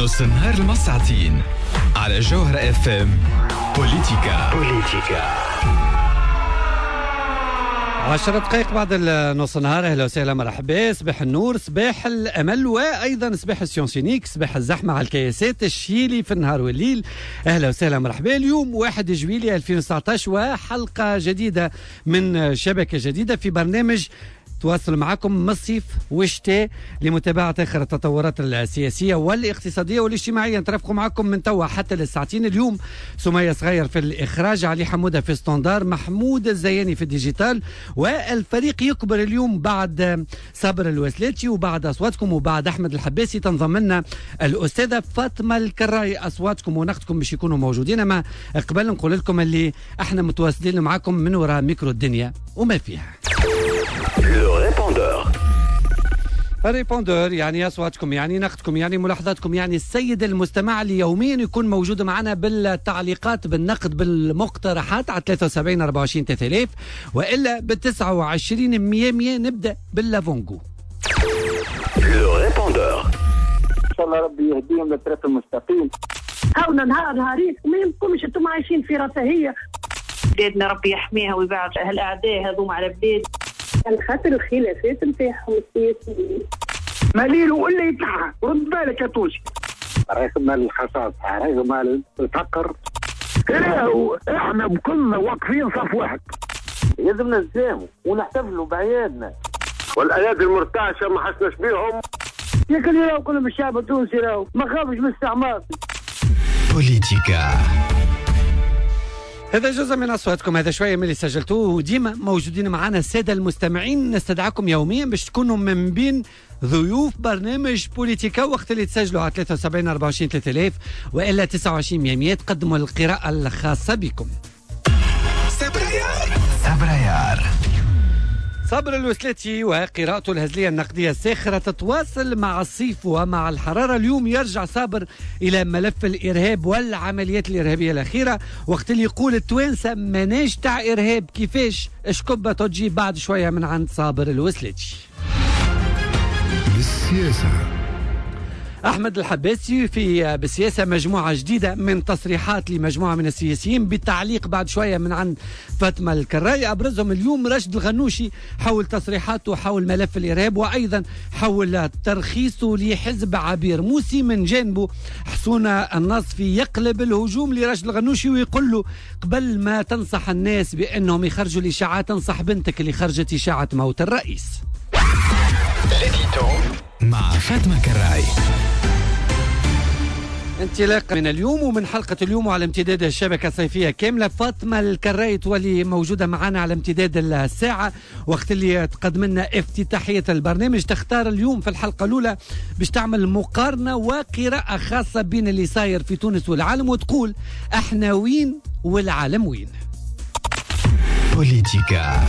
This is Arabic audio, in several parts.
نص النهار المساعتين على جوهرة اف ام. بوليتيكا 10 دقائق بعد نص النهار. اهلا وسهلا، مرحبا. صباح النور، صباح الامل، وايضا صباح السيونسينيك، صباح الزحمه على الكياسات الشيلي في النهار والليل. اهلا وسهلا، مرحبا. اليوم 1 جويلية 2019 وحلقه جديده من شبكه جديده في برنامج تواصل معكم من الصيف والشتاء لمتابعة آخر التطورات السياسية والاقتصادية والاجتماعية. نترافقوا معكم من توا حتى للساعتين. اليوم سمية صغير في الإخراج، علي حمودة في ستاندار، محمود الزياني في الديجيتال، والفريق يكبر اليوم بعد صابر الوسلاتي وبعد أصواتكم وبعد أحمد الحباسي تنضم لنا الأستاذة فاطمة الكراي. أصواتكم ونقدكم باش يكونوا موجودين. أما قبل نقول لكم اللي احنا متواصلين معكم من وراء ميكرو الدنيا وما فيها. الريبوندور يعني أصواتكم، يعني نقدكم، يعني ملاحظاتكم، يعني السيد المستمع اللي يوميا يكون موجود معنا بالتعليقات، بالنقد، بالمقترحات على 73 24 3000 وإلا ب 29 100. نبدأ باللافونغو. الريبوندور إن شاء الله ربي يهديهم للطريق المستقيم. هاونا نهارين وما يمكنش انتم عايشين في رفاهية. بلادنا ربي يحميها ويبعد هالأعداء هذوما على بلاد. على خاطر الخلافات نتاعهم السياسيين. مالين ولا يطلع رد بالك يا توشي. رغم الخصاصة، رغم الفقر، احنا كلنا واقفين صف واحد. لازم نلزموا ونحتفلوا بأعيادنا. والأيادي المرتعشة ما حسناش بيهم. لكن يراو كلهم الشعب التونسي راو ما خافش من الاستعمار. بوليتيكا هذا جزء من أصواتكم، هذا شوية من اللي سجلتوه، وديما موجودين معنا السادة المستمعين. نستدعاكم يوميا باش تكونوا من بين ضيوف برنامج بوليتيكا وقت اللي تسجلوا على 73 24 3000 وإلا 29 100. تقدموا القراءة الخاصة بكم. سبريار صابر الوسلاتي وقراءته الهزلية النقدية الساخرة تتواصل مع الصيف ومع الحرارة. اليوم يرجع صابر إلى ملف الإرهاب والعمليات الإرهابية الأخيرة، وقت اللي يقول التوانسة مناش تاع إرهاب. كيفاش اشكبة تجي بعد شوية من عند صابر الوسلاتي. بالسياسة أحمد الحباسي في بالسياسة مجموعة جديدة من تصريحات لمجموعة من السياسيين بالتعليق بعد شوية من عند فاطمة الكراي. أبرزهم اليوم راشد الغنوشي حول تصريحاته حول ملف الإرهاب، وأيضا حول ترخيصه لحزب عبير موسي. من جانبه حسون النصفي يقلب الهجوم لراشد الغنوشي ويقول له قبل ما تنصح الناس بأنهم يخرجوا الإشاعات تنصح بنتك اللي خرجت إشاعة موت الرئيس. مع فاطمة كراي. انطلاقا من اليوم ومن حلقة اليوم وعلى امتداد الشبكة الصيفية كاملة، فاطمة الكراي تولي موجودة معنا على امتداد الساعة وقت اللي تقدم لنا افتتاحية البرنامج. تختار اليوم في الحلقة الأولى باش تعمل مقارنة وقراءة خاصة بين اللي صاير في تونس والعالم، وتقول احنا وين والعالم وين. بوليتيكا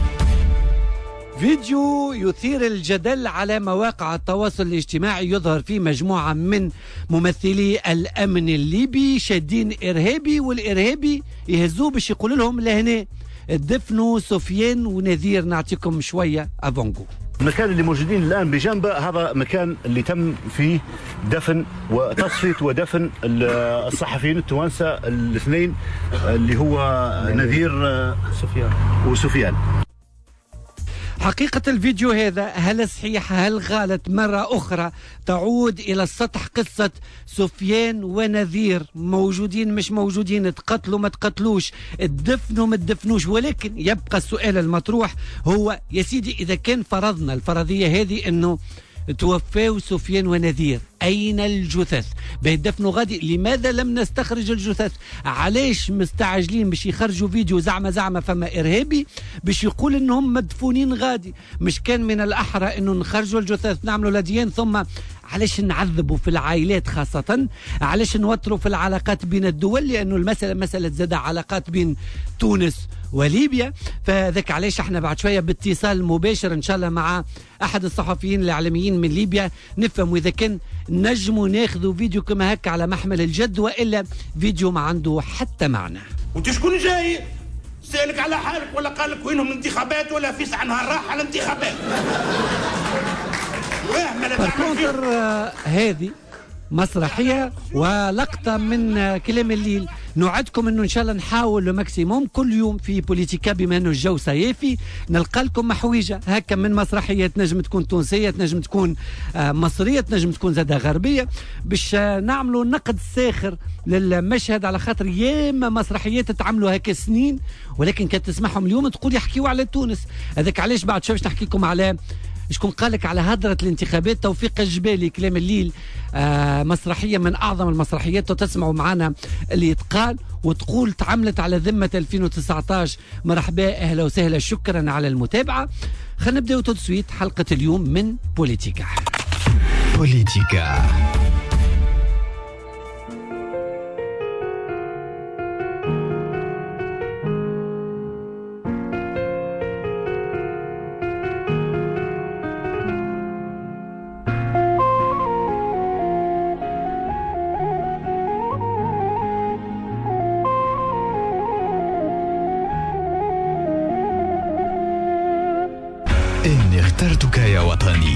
فيديو يثير الجدل على مواقع التواصل الاجتماعي يظهر فيه مجموعة من ممثلي الأمن الليبي شادين إرهابي، والإرهابي يهزوه باش يقول لهم لهنا دفنوا سفيان ونذير. نعطيكم شوية أفونغو. المكان اللي موجودين الآن بجنبه هذا مكان اللي تم فيه دفن وتصفية ودفن الصحفيين التوانسة الاثنين اللي هو نذير وسفيان. حقيقة الفيديو هذا هل صحيح هل غلط؟ مرة أخرى تعود إلى السطح قصة سفيان ونذير، موجودين مش موجودين، تقتلوا ما تقتلوش، تدفنوا ما تدفنوش. ولكن يبقى السؤال المطروح هو يا سيدي إذا كان فرضنا الفرضية هذه أنه توفاو سفيان ونذير، أين الجثث؟ بيدفنوا غادي، لماذا لم نستخرج الجثث؟ علاش مستعجلين باش يخرجوا فيديو زعما فما إرهابي باش يقول إنهم مدفونين غادي؟ مش كان من الأحرى إنه نخرجوا الجثث نعملوا لديان؟ ثم علاش نعذبوا في العائلات خاصة؟ علاش نوتروا في العلاقات بين الدول؟ لأنه المسألة مسألة زاد علاقات بين تونس وليبيا. فذاك علاش احنا بعد شوية باتصال مباشر إن شاء الله مع أحد الصحفيين الإعلاميين من ليبيا نفهم إذا كان نجموا ناخذوا فيديو كما هكا على محمل الجد وإلا فيديو ما عنده حتى معنى. وانت شكون جاي؟ سألك على حالك ولا قال لك وينهم الانتخابات ولا في ساعة نهار راح على الانتخابات؟ هذه مسرحية ولقطة من كلام الليل. نوعدكم انه ان شاء الله نحاول الماكسيموم كل يوم في بوليتيكا، بما انه الجو صيفي نلقى لكم محويجة هكا من مسرحيات، نجم تكون تونسية، تنجم تكون مصرية، تنجم تكون زادة غربية، باش نعملوا نقد ساخر للمشهد، على خاطر ياما مسرحيات تعملوا هكا سنين ولكن كانت تسمعهم اليوم تقول يحكيوا على تونس. هذاك علاش بعد شوي باش نحكي لكم على شكون قالك على هدرة الانتخابات. توفيق الجبالي كلام الليل، مسرحية من أعظم المسرحيات، وتسمعوا معنا اللي يتقال وتقول تعملت على ذمة 2019. مرحبا، أهلا وسهلا، شكرا على المتابعة. خلينا نبدأ تسويت حلقة اليوم من بوليتيكا. بوليتيكا. إني اخترتك يا وطني.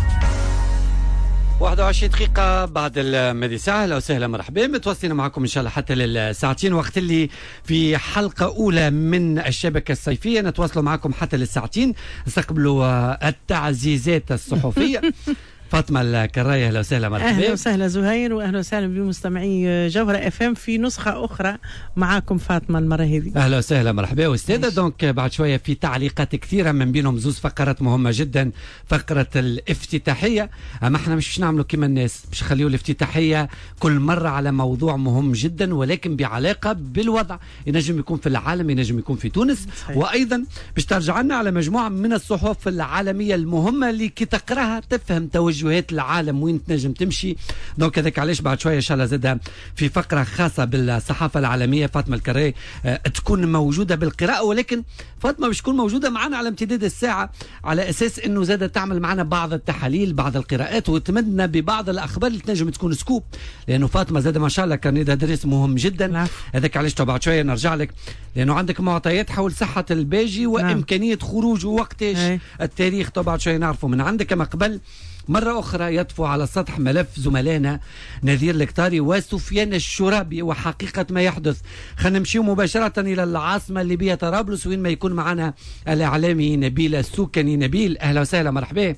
21 دقيقة بعد المدي ساعة. أهلا وسهلا، مرحبا، متواصلين معكم إن شاء الله حتى للساعتين، وقت اللي في حلقة أولى من الشبكة الصيفية نتواصلوا معكم حتى للساعتين. استقبلوا التعزيزات الصحفية. فاطمة الكراية، أهلا وسهلا، مرحبا. أهلا وسهلا زهير، وأهلا وسهلا بمستمعي جوهرة FM في نسخة أخرى. معاكم فاطمة المرة هذه. أهلا وسهلا، مرحبا. واستاذة دونك بعد شوية في تعليقات كثيرة، من بينهم زوز فقرات مهمة جدا. فقرة الافتتاحية، أما احنا مش نعملوا كما الناس، مش نخليوا الافتتاحية كل مرة على موضوع مهم جدا ولكن بعلاقة بالوضع، ينجم يكون في العالم، ينجم يكون في تونس. صحيح. وأيضا باش ترجع لنا على مجموعة من الصحف العالمية المهمة اللي كي تقراها تفهم توجهات العالم وين تنجم تمشي. دونك هذاك علاش بعد شويه ان شاء الله زاد في فقره خاصه بالصحافه العالميه فاطمه الكراي تكون موجوده بالقراءه، ولكن فاطمه باش تكون موجوده معنا على امتداد الساعه، على اساس انه زاد تعمل معنا بعض التحاليل، بعض القراءات، وتمدنا ببعض الاخبار اللي تنجم تكون سكوب، لانه فاطمه زاد ما شاء الله كان درس مهم جدا. هذاك علاش بعد شويه نرجع لك، لانه عندك معطيات حول صحه الباجي وامكانيه خروجه وقتاش. التاريخ بعد شويه نعرفه من عندك. كما قبل مرة أخرى يطفو على السطح ملف زملائنا نذير الكتاري وسفيان الشرابي وحقيقة ما يحدث. خلينا نمشي مباشرة إلى العاصمة الليبية طرابلس، وين ما يكون معنا الإعلامي نبيل السوكني. نبيل، أهلا وسهلا، مرحبا.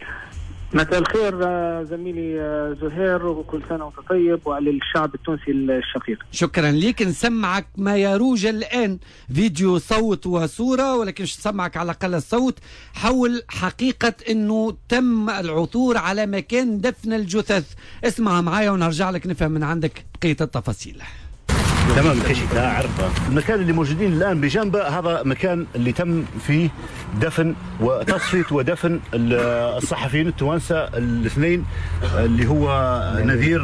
مساء الخير زميلي زهير، وكل سنة وانت طيب، وعلى الشعب التونسي الشقيق. شكرا لك. نسمعك ما يروج الآن، فيديو صوت وصورة، ولكن نسمعك على الأقل الصوت حول حقيقة أنه تم العثور على مكان دفن الجثث. اسمعها معايا ونرجع لك نفهم من عندك بقية التفاصيل. تمام، كشف عرفه. المكان اللي موجودين الان بجنبه هذا مكان اللي تم فيه دفن وتصفيه ودفن الصحفيين التوانسه الاثنين، اللي هو نذير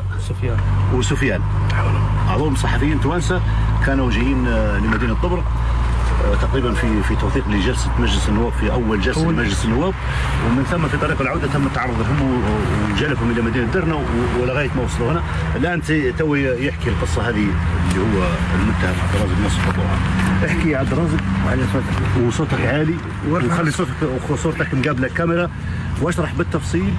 وسفيان، اعضاء صحفيين توانسه كانوا جايين لمدينه طبرق تقريبا في توثيق لجلسه مجلس النواب، في اول جلسه لمجلس النواب، ومن ثم في طريق العوده تم التعرض لهم وجلبهم الى مدينه درنا ولغايه ما وصلوا هنا. الان تو يحكي القصه هذه اللي هو المتهم عبد الرازق نصر الضوعه. احكي يا عبد الرازق وعلى صوتك، وصوتك عالي، وخلي صورتك مقابله الكاميرا، واشرح بالتفصيل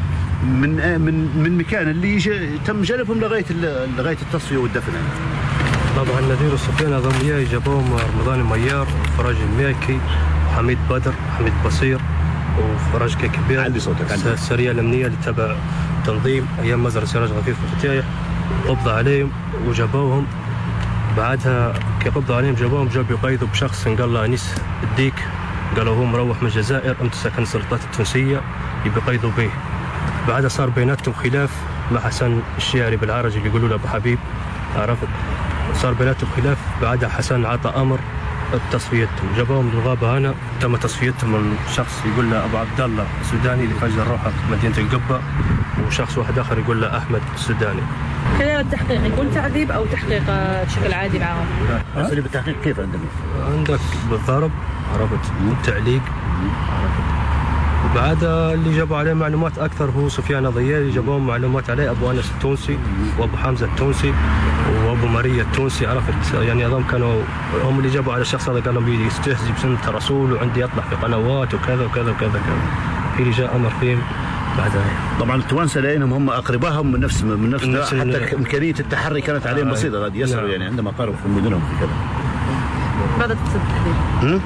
من مكان اللي تم جلبهم لغايه التصفيه والدفن. طبعا نذير وسفيان هذول جابوهم رمضان الميار وفراج الماكي وحميد بدر وحميد بصير وفراج كبير. علي صوتك. السريه الامنيه اللي تبع تنظيم ايام مزرعه سراج غفيف وفتايح، قبض عليهم وجابوهم. بعدها كي قبضوا عليهم جابوهم، جاب يقيدوا بشخص قال له انيس الديك، قالوا هو مروح من الجزائر، امتسك السلطات التونسيه يبي يقيدوا به. بعدها صار بيناتهم خلاف مع حسن الشيعري بالعرج اللي يقولوا له ابو حبيب، عرفت؟ صار بيناتهم خلاف. بعدها حسن عطى امر بتصفيتهم، جابوهم للغابه هنا، تم تصفيتهم من شخص يقول له ابو عبد الله السوداني اللي فجر روحه في مدينه القبه، وشخص واحد اخر يقول له احمد السوداني. خلال التحقيق يكون تعذيب او تحقيق بشكل عادي معاهم؟ اللي بالتحقيق كيف عندك بالضرب، عرفت؟ والتعليق، عرفت؟ بعدها اللي جابوا عليه معلومات اكثر هو سفيان ضيالي، جابوهم معلومات عليه ابو انس التونسي وابو حمزه التونسي وابو ماريا التونسي، عرفت؟ يعني هذول كانوا هم اللي جابوا على الشخص هذا، قال لهم يستهزئ بسنه الرسول وعندي يطلع في قنوات وكذا وكذا وكذا كذا. في اللي جاء امر فيهم بعدها. طبعا التوانسه لانهم هم اقربائهم من نفس حتى امكانيه التحري كانت عليهم بسيطه، غادي يسروا يعني عندما قاربوا في مدنهم في كذا. ماذا تقصد بالتحديد؟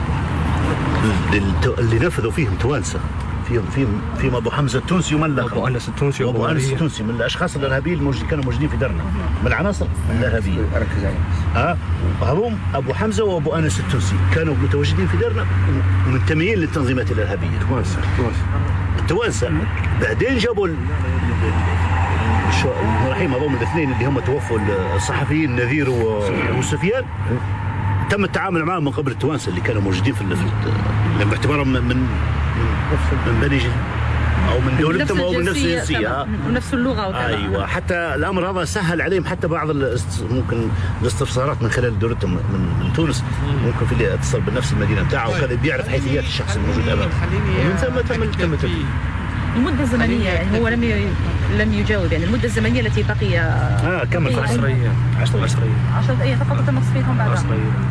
اللي نفذوا فيهم توانسه، فيهم ابو حمزه التونسي ومن ابو انس التونسي وابو انس التونسي من الاشخاص الارهابيين كانوا موجودين في درنا، من العناصر الارهابيه. هم ابو حمزه وابو انس التونسي كانوا متواجدين في درنا ومنتميين للتنظيمات الارهابيه. التوانسه بعدين جابوا المراحيم هذول الاثنين اللي هم توفوا الصحفيين نذير وسفيان، تم التعامل معهم من قبل التوانسه اللي كانوا موجودين في باعتبارهم من بني او من دولتهم او من نفس الجنسيه ونفس اللغه وكذا. ايوه، حتى الامر هذا سهل عليهم حتى بعض ممكن الاستفسارات من خلال دولتهم من تونس، ممكن في اللي اتصل بنفس المدينه بتاعه وكذا بيعرف حيثيات الشخص الموجود امامه. ومن ثم تم المده الزمنيه، يعني هو لم يجاوب، يعني المده الزمنيه التي بقي كم 10 ايام 10 ايام فقط تم تصفيتهم بعدها.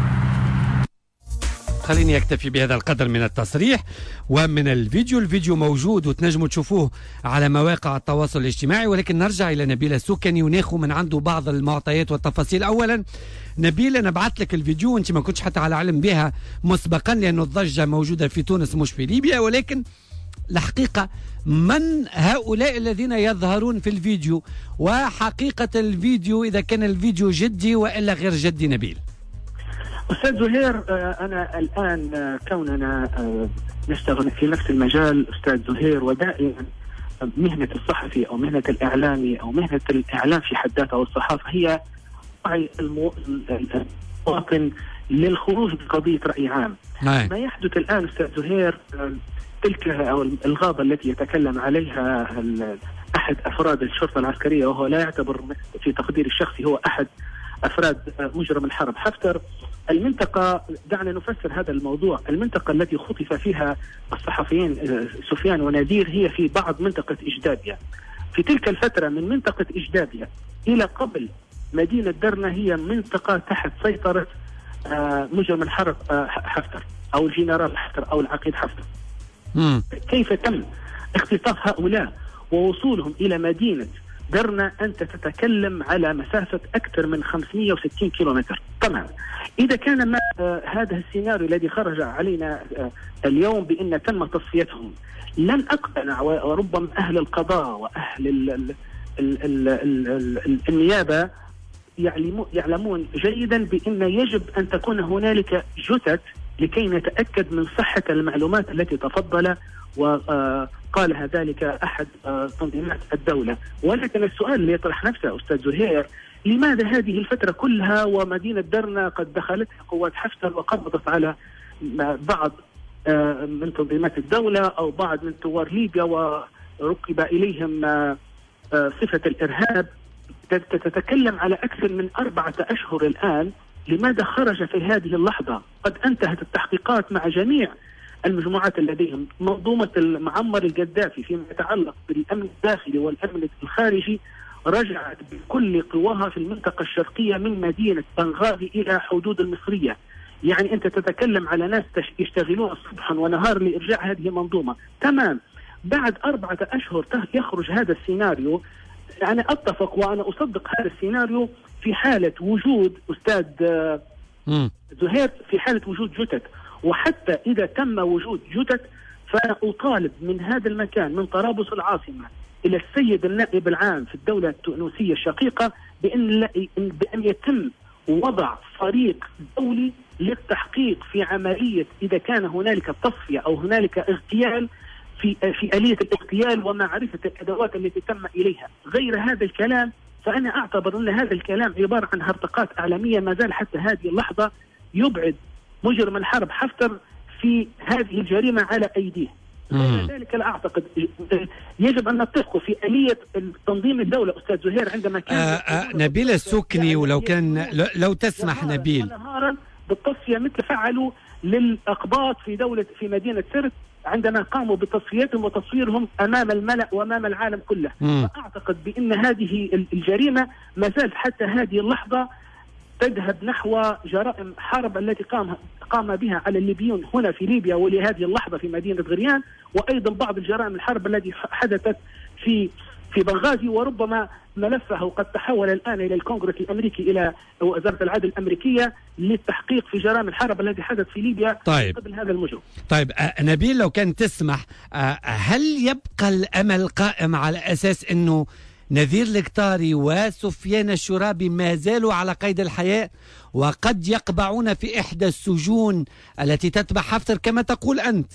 خليني أكتفي بهذا القدر من التصريح ومن الفيديو موجود وتنجموا تشوفوه على مواقع التواصل الاجتماعي، ولكن نرجع إلى نبيل السكني وناخذ من عنده بعض المعطيات والتفاصيل. أولا نبيل، أنا بعت لك الفيديو، أنت ما كنتش حتى على علم بها مسبقا لأنه الضجة موجودة في تونس مش في ليبيا، ولكن الحقيقة من هؤلاء الذين يظهرون في الفيديو وحقيقة الفيديو، إذا كان الفيديو جدي وإلا غير جدي؟ نبيل. أستاذ زهير، أنا الآن كوننا نشتغل في نفس المجال أستاذ زهير، ودائما مهنة الصحفي أو مهنة الإعلامي أو مهنة الإعلام في حد ذاتها والصحافة هي وعي المواطن للخروج بقضية رأي عام. ما يحدث الآن أستاذ زهير تلك أو الغابة التي يتكلم عليها أحد أفراد الشرطة العسكرية، وهو لا يعتبر في تقدير الشخصي هو أحد أفراد مجرم الحرب حفتر. المنطقة، دعنا نفسر هذا الموضوع، المنطقة التي خطف فيها الصحفيين سفيان ونذير هي في بعض منطقة إجدادية. في تلك الفترة من منطقة إجدادية إلى قبل مدينة درنا هي منطقة تحت سيطرة مجرم الحرب حفتر أو الجنرال حفتر أو العقيد حفتر. كيف تم اختطاف هؤلاء ووصولهم إلى مدينة درنا؟ أنت تتكلم على مسافة أكثر من 560 كيلومتر. طبعا إذا كان هذا السيناريو الذي خرج علينا اليوم بأن تم تصفيتهم، لن أقتنع، وربما أهل القضاء وأهل النيابة يعلمون جيدا بأن يجب أن تكون هنالك جثث لكي نتأكد من صحة المعلومات التي تفضل وقالها ذلك أحد تنظيمات الدولة. ولكن السؤال اللي يطرح نفسه أستاذ زهير، لماذا هذه الفترة كلها ومدينة درنا قد دخلتها قوات حفتر وقبضت على بعض من تنظيمات الدولة أو بعض من ثوار ليبيا وركب إليهم صفة الإرهاب؟ تتكلم على أكثر من 4 أشهر الآن. لماذا خرج في هذه اللحظة؟ قد انتهت التحقيقات مع جميع المجموعات لديهم. منظومة معمر القذافي فيما يتعلق بالأمن الداخلي والأمن الخارجي رجعت بكل قواها في المنطقة الشرقية من مدينة بنغازي إلى حدود المصرية. يعني أنت تتكلم على ناس يشتغلون صبحا ونهار لإرجاع هذه المنظومة. تمام، بعد 4 أشهر يخرج هذا السيناريو. أنا أتفق وأنا أصدق هذا السيناريو في حالة وجود أستاذ زهير، في حالة وجود جثث. وحتى إذا تم وجود جثث فأنا أطالب من هذا المكان، من طرابلس العاصمة إلى السيد النائب العام في الدولة التونسية الشقيقة بأن يتم وضع فريق دولي للتحقيق في عملية إذا كان هنالك تصفية أو هنالك اغتيال في آلية الاغتيال ومعرفة الأدوات التي تم إليها. غير هذا الكلام فأنا أعتبر أن هذا الكلام عبارة عن هرطقات إعلامية ما زال حتى هذه اللحظة يبعد مجرم الحرب حفتر في هذه الجريمة على أيديه. لذلك لا أعتقد يجب أن نتفق في آلية تنظيم الدولة أستاذ زهير عندما كان نبيل السكني، ولو كان لو تسمح نبيل نهارا بالتصفية مثل فعلوا للأقباط في مدينة سرت عندما قاموا بتصفيتهم وتصويرهم أمام الملأ وأمام العالم كله. فأعتقد بأن هذه الجريمة ما زالت حتى هذه اللحظة تذهب نحو جرائم حرب التي قام بها على الليبيون هنا في ليبيا ولهذه اللحظة في مدينة غريان، وأيضا بعض الجرائم الحرب التي حدثت في بنغازي، وربما ملفه قد تحول الآن إلى الكونغرس الأمريكي، إلى وزارة العدل الأمريكية للتحقيق في جرائم الحرب التي حدث في ليبيا قبل هذا المجرم. طيب نبيل، لو كان تسمح، هل يبقى الأمل قائم على أساس أنه نذير القطاري وسفيان الشرابي ما زالوا على قيد الحياة وقد يقبعون في إحدى السجون التي تتبع حفتر كما تقول أنت؟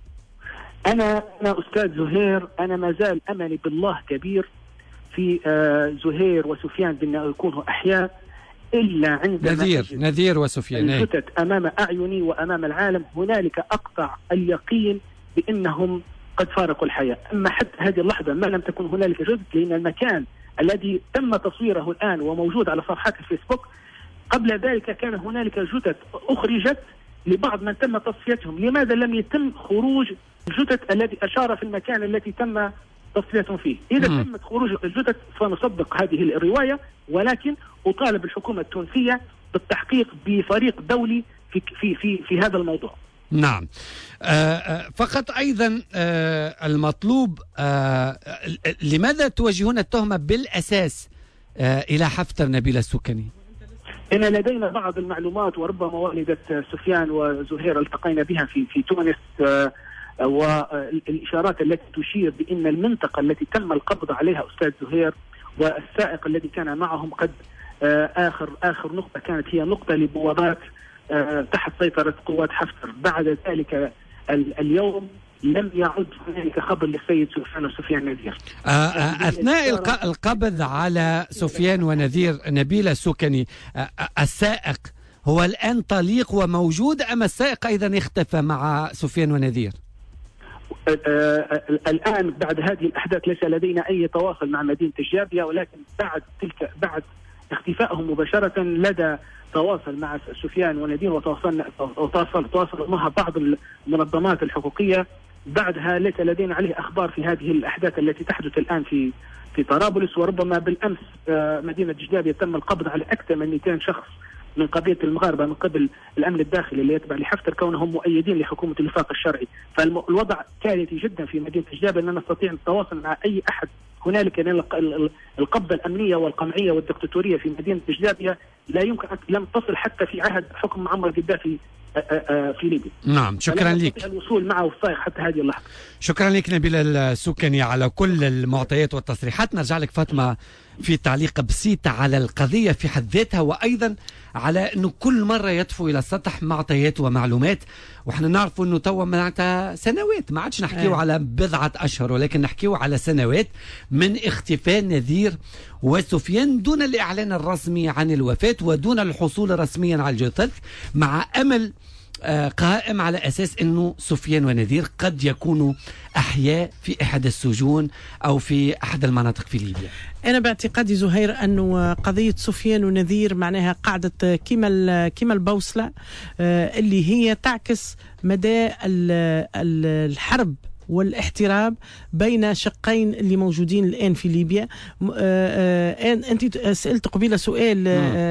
أنا أستاذ زهير، أنا ما زال أملي بالله كبير في زهير وسفيان بأن يكونوا أحياء، إلا عندما نذير وسفيان الجثث أمام أعيني وأمام العالم هنالك أقطع اليقين بأنهم قد فارقوا الحياة. أما حتى هذه اللحظة ما لم تكن هنالك جثث، لأن المكان الذي تم تصويره الآن وموجود على صفحات الفيسبوك قبل ذلك كان هنالك جثث أخرجت لبعض من تم تصفيتهم. لماذا لم يتم خروج الجثث الذي أشار في المكان التي تم تصفيتهم فيه؟ إذا تمت خروج الجثث فنصدق هذه الرواية، ولكن أطالب الحكومة التونسية بالتحقيق بفريق دولي في هذا الموضوع. نعم. فقط أيضا المطلوب، لماذا توجهون التهمة بالأساس إلى حفتر نبيل السكني؟ إن لدينا بعض المعلومات، وربما والدة سفيان وزهير التقينا بها في تونس، والإشارات التي تشير بأن المنطقة التي تم القبض عليها أستاذ زهير والسائق الذي كان معهم قد آخر نقطة كانت هي نقطة لبوابات تحت سيطرة قوات حفتر. بعد ذلك اليوم لم يعد هنالك خبر للسيد سفيان وسفيان نذير. أثناء القبض على سفيان ونذير نبيل السكني، السائق هو الآن طليق وموجود أم السائق أيضا اختفى مع سفيان ونذير؟ الآن بعد هذه الأحداث ليس لدينا أي تواصل مع مدينة الجابية، ولكن بعد اختفائهم مباشرة لدى تواصل مع سفيان ونذير، وتواصل مع بعض المنظمات الحقوقية. بعدها ليس لدينا عليه أخبار في هذه الأحداث التي تحدث الآن في طرابلس. وربما بالأمس مدينة جلابية تم القبض على أكثر من 200 شخص من قضية المغاربة من قبل الأمن الداخلي اللي يتبع لحفتر، كونهم مؤيدين لحكومة الوفاق الشرعي. فالوضع كارثي جدا في مدينة جلابية، أننا نستطيع التواصل مع أي أحد. هنالك القبضة الأمنية والقمعية والدكتاتورية في مدينة جلابية لا يمكن، لم تصل حتى في عهد حكم معمر القذافي في ليبيا. نعم، شكرا لك. الوصول معه الصايغ حتى هذه اللحظة. شكرا لك نبيل السكني على كل المعطيات والتصريحات. نرجع لك فاطمة في تعليق بسيط على القضية في حد ذاتها، وأيضا على أنه كل مرة يطفو إلى السطح معطيات ومعلومات، وإحنا نعرف أنه توا معناتها سنوات، ما عادش نحكيه على بضعة أشهر، ولكن نحكيه على سنوات من اختفاء نذير وسفيان دون الإعلان الرسمي عن الوفاة ودون الحصول رسميا على الجثث، مع أمل قائم على أساس أنه سفيان ونذير قد يكونوا أحياء في أحد السجون أو في أحد المناطق في ليبيا. أنا باعتقادي زهير أنه قضية سفيان ونذير معناها قاعدة كما البوصلة اللي هي تعكس مدى الحرب والاحتراب بين شقين اللي موجودين الآن في ليبيا. أنت سألت قبيل سؤال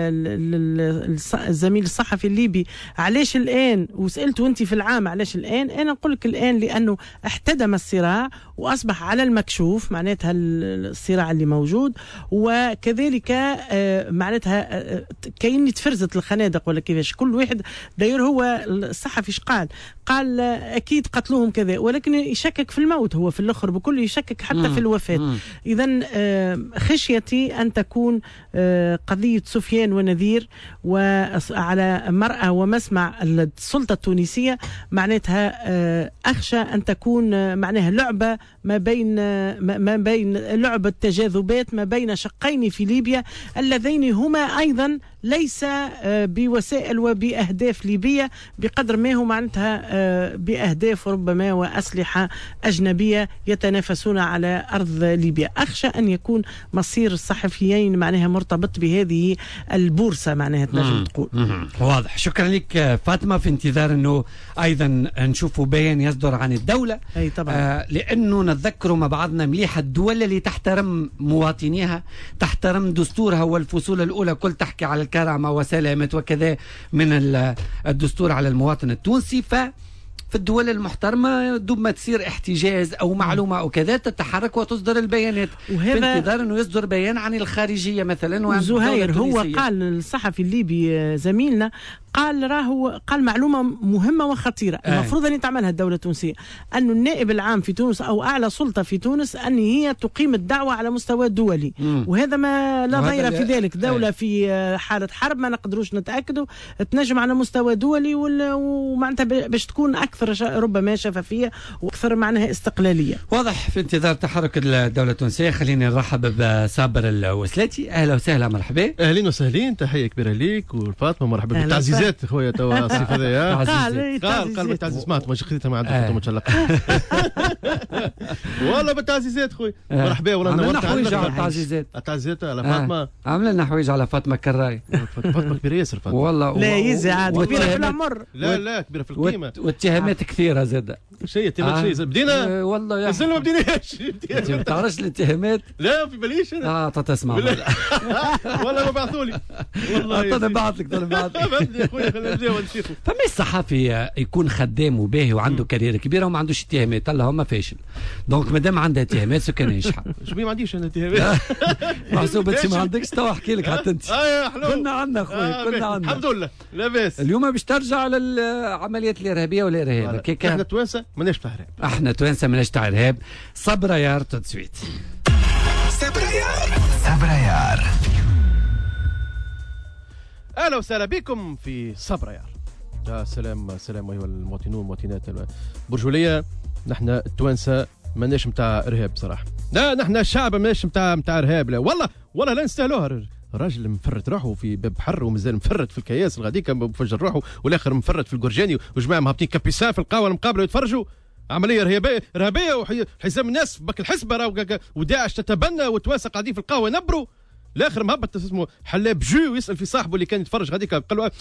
الزميل الصحفي الليبي علاش الآن، وسألت وانت في العام علاش الآن. أنا أقول لك الآن لأنه احتدم الصراع وأصبح على المكشوف معناتها الصراع اللي موجود، وكذلك معناتها كأني تفرزت الخنادق ولا كيفاش. كل واحد داير هو الصحفي قال أكيد قتلوهم كذا، ولكن يشكك في الموت هو في الآخر بكل يشكك حتى في الوفاة. إذن خشيتي أن تكون قضية سفيان ونذير وعلى مرأى ومسمع السلطة التونسية معناتها أخشى أن تكون معناها لعبة ما بين لعبة تجاذبات ما بين شقين في ليبيا اللذين هما أيضا ليس بوسائل وبأهداف ليبية بقدر ما هو معناتها بأهداف ربما وأسلحة أجنبية يتنافسون على أرض ليبيا. أخشى أن يكون مصير الصحفيين معناها مرتبط بهذه البورصة معناها تنجم تقول. واضح. شكرا لك فاطمة، في انتظار أنه أيضا نشوفوا بيان يصدر عن الدولة. أي طبعا. لأنه نتذكر مع بعضنا مليح الدول اللي تحترم مواطنيها، تحترم دستورها، والفصول الأولى كل تحكي على الكرامة وسلامة وكذا من الدستور على المواطن التونسي. في الدول المحترمة دوب ما تصير احتجاز أو معلومة أو كذا تتحرك وتصدر البيانات. في انتظار أنه يصدر بيان عن الخارجية مثلا. وزهير هو قال الصحفي الليبي زميلنا قال معلومة مهمة وخطيرة المفروض أن تعملها الدولة التونسية، أن النائب العام في تونس أو أعلى سلطة في تونس أن هي تقيم الدعوة على مستوى دولي. وهذا ما لا ضير في ذلك. دولة في حالة حرب ما نقدروش نتأكدوا، تنجم على مستوى دولي ومعناتها باش تكون أكثر ربما شفافية وأكثر معناها استقلالية. واضح. في انتظار تحرك الدولة التونسية خليني نرحب بصابر الوسلاتي. أهلا وسهلا. مرحبا. أهلين وسهلين. تحية كبيرة ليك وفاطمة. مرحبا بالتعزيزات خويا توا الصيف هذايا. قال بالتعزيز. سمعت ما خذيتها ما عندك ما شاء الله. والله بالتعزيزات خويا. مرحبا. والله عملنا حويج على التعزيزات. التعزيزات على فاطمة. عملنا حويج على فاطمة كراي. فاطمة كبيرة ياسر فاطمة. والله لا يزي عاد كبيرة في العمر. لا كبيرة في القيمة. واتهامات كثيرة زاد. شيء اتهامات شيء بدينا. والله يا ما بديناش. انت ما تعرفش الاتهامات. لا في باليش انا. تسمع. والله ما بعثوا لي. والله انا بعث لك. يا خويا خلينا نجيو نشوفوا. فما الصحفي يكون خدام وباهي وعنده كارير كبيره وما عندوش اتهامات، الله هما فاشل. دونك مادام عنده اتهامات سكان يشحن. شو ما عنديش انا اتهامات. محسوب انت ما عندكش. تو احكي لك حتى انت. كنا عندنا خويا كنا عندنا. الحمد لله لاباس. اليوم باش ترجع على العمليات الارهابيه والارهاب. احنا التوانسه ماناش تاع ارهاب. احنا توانسه ماناش تاع ارهاب. صبرا يار تسويت. صبرا يار. اهلا وسهلا بكم في صبرا يار. سلام ايها المواطنون والمواطنات البرجوليه. نحن التوانسه ماناش نتاع ارهاب صراحه. لا نحن الشعب ماناش نتاع ارهاب. لا والله لا نستاهلوها. راجل مفرد روحه في باب حر ومازال مفرد في الكياس الغاديك مفجر روحه، والاخر مفرد في الجرجاني وجماعه مهبطين كابيسان في القهوه المقابله يتفرجوا. عمليه ارهابيه وحزام الناس بك الحسبه وداعش تتبنى وتواسق قاعدين في القهوه ينبروا. الاخر مهبط اسمه حلاب جو يسال في صاحبه اللي كان يتفرج غاديك قال له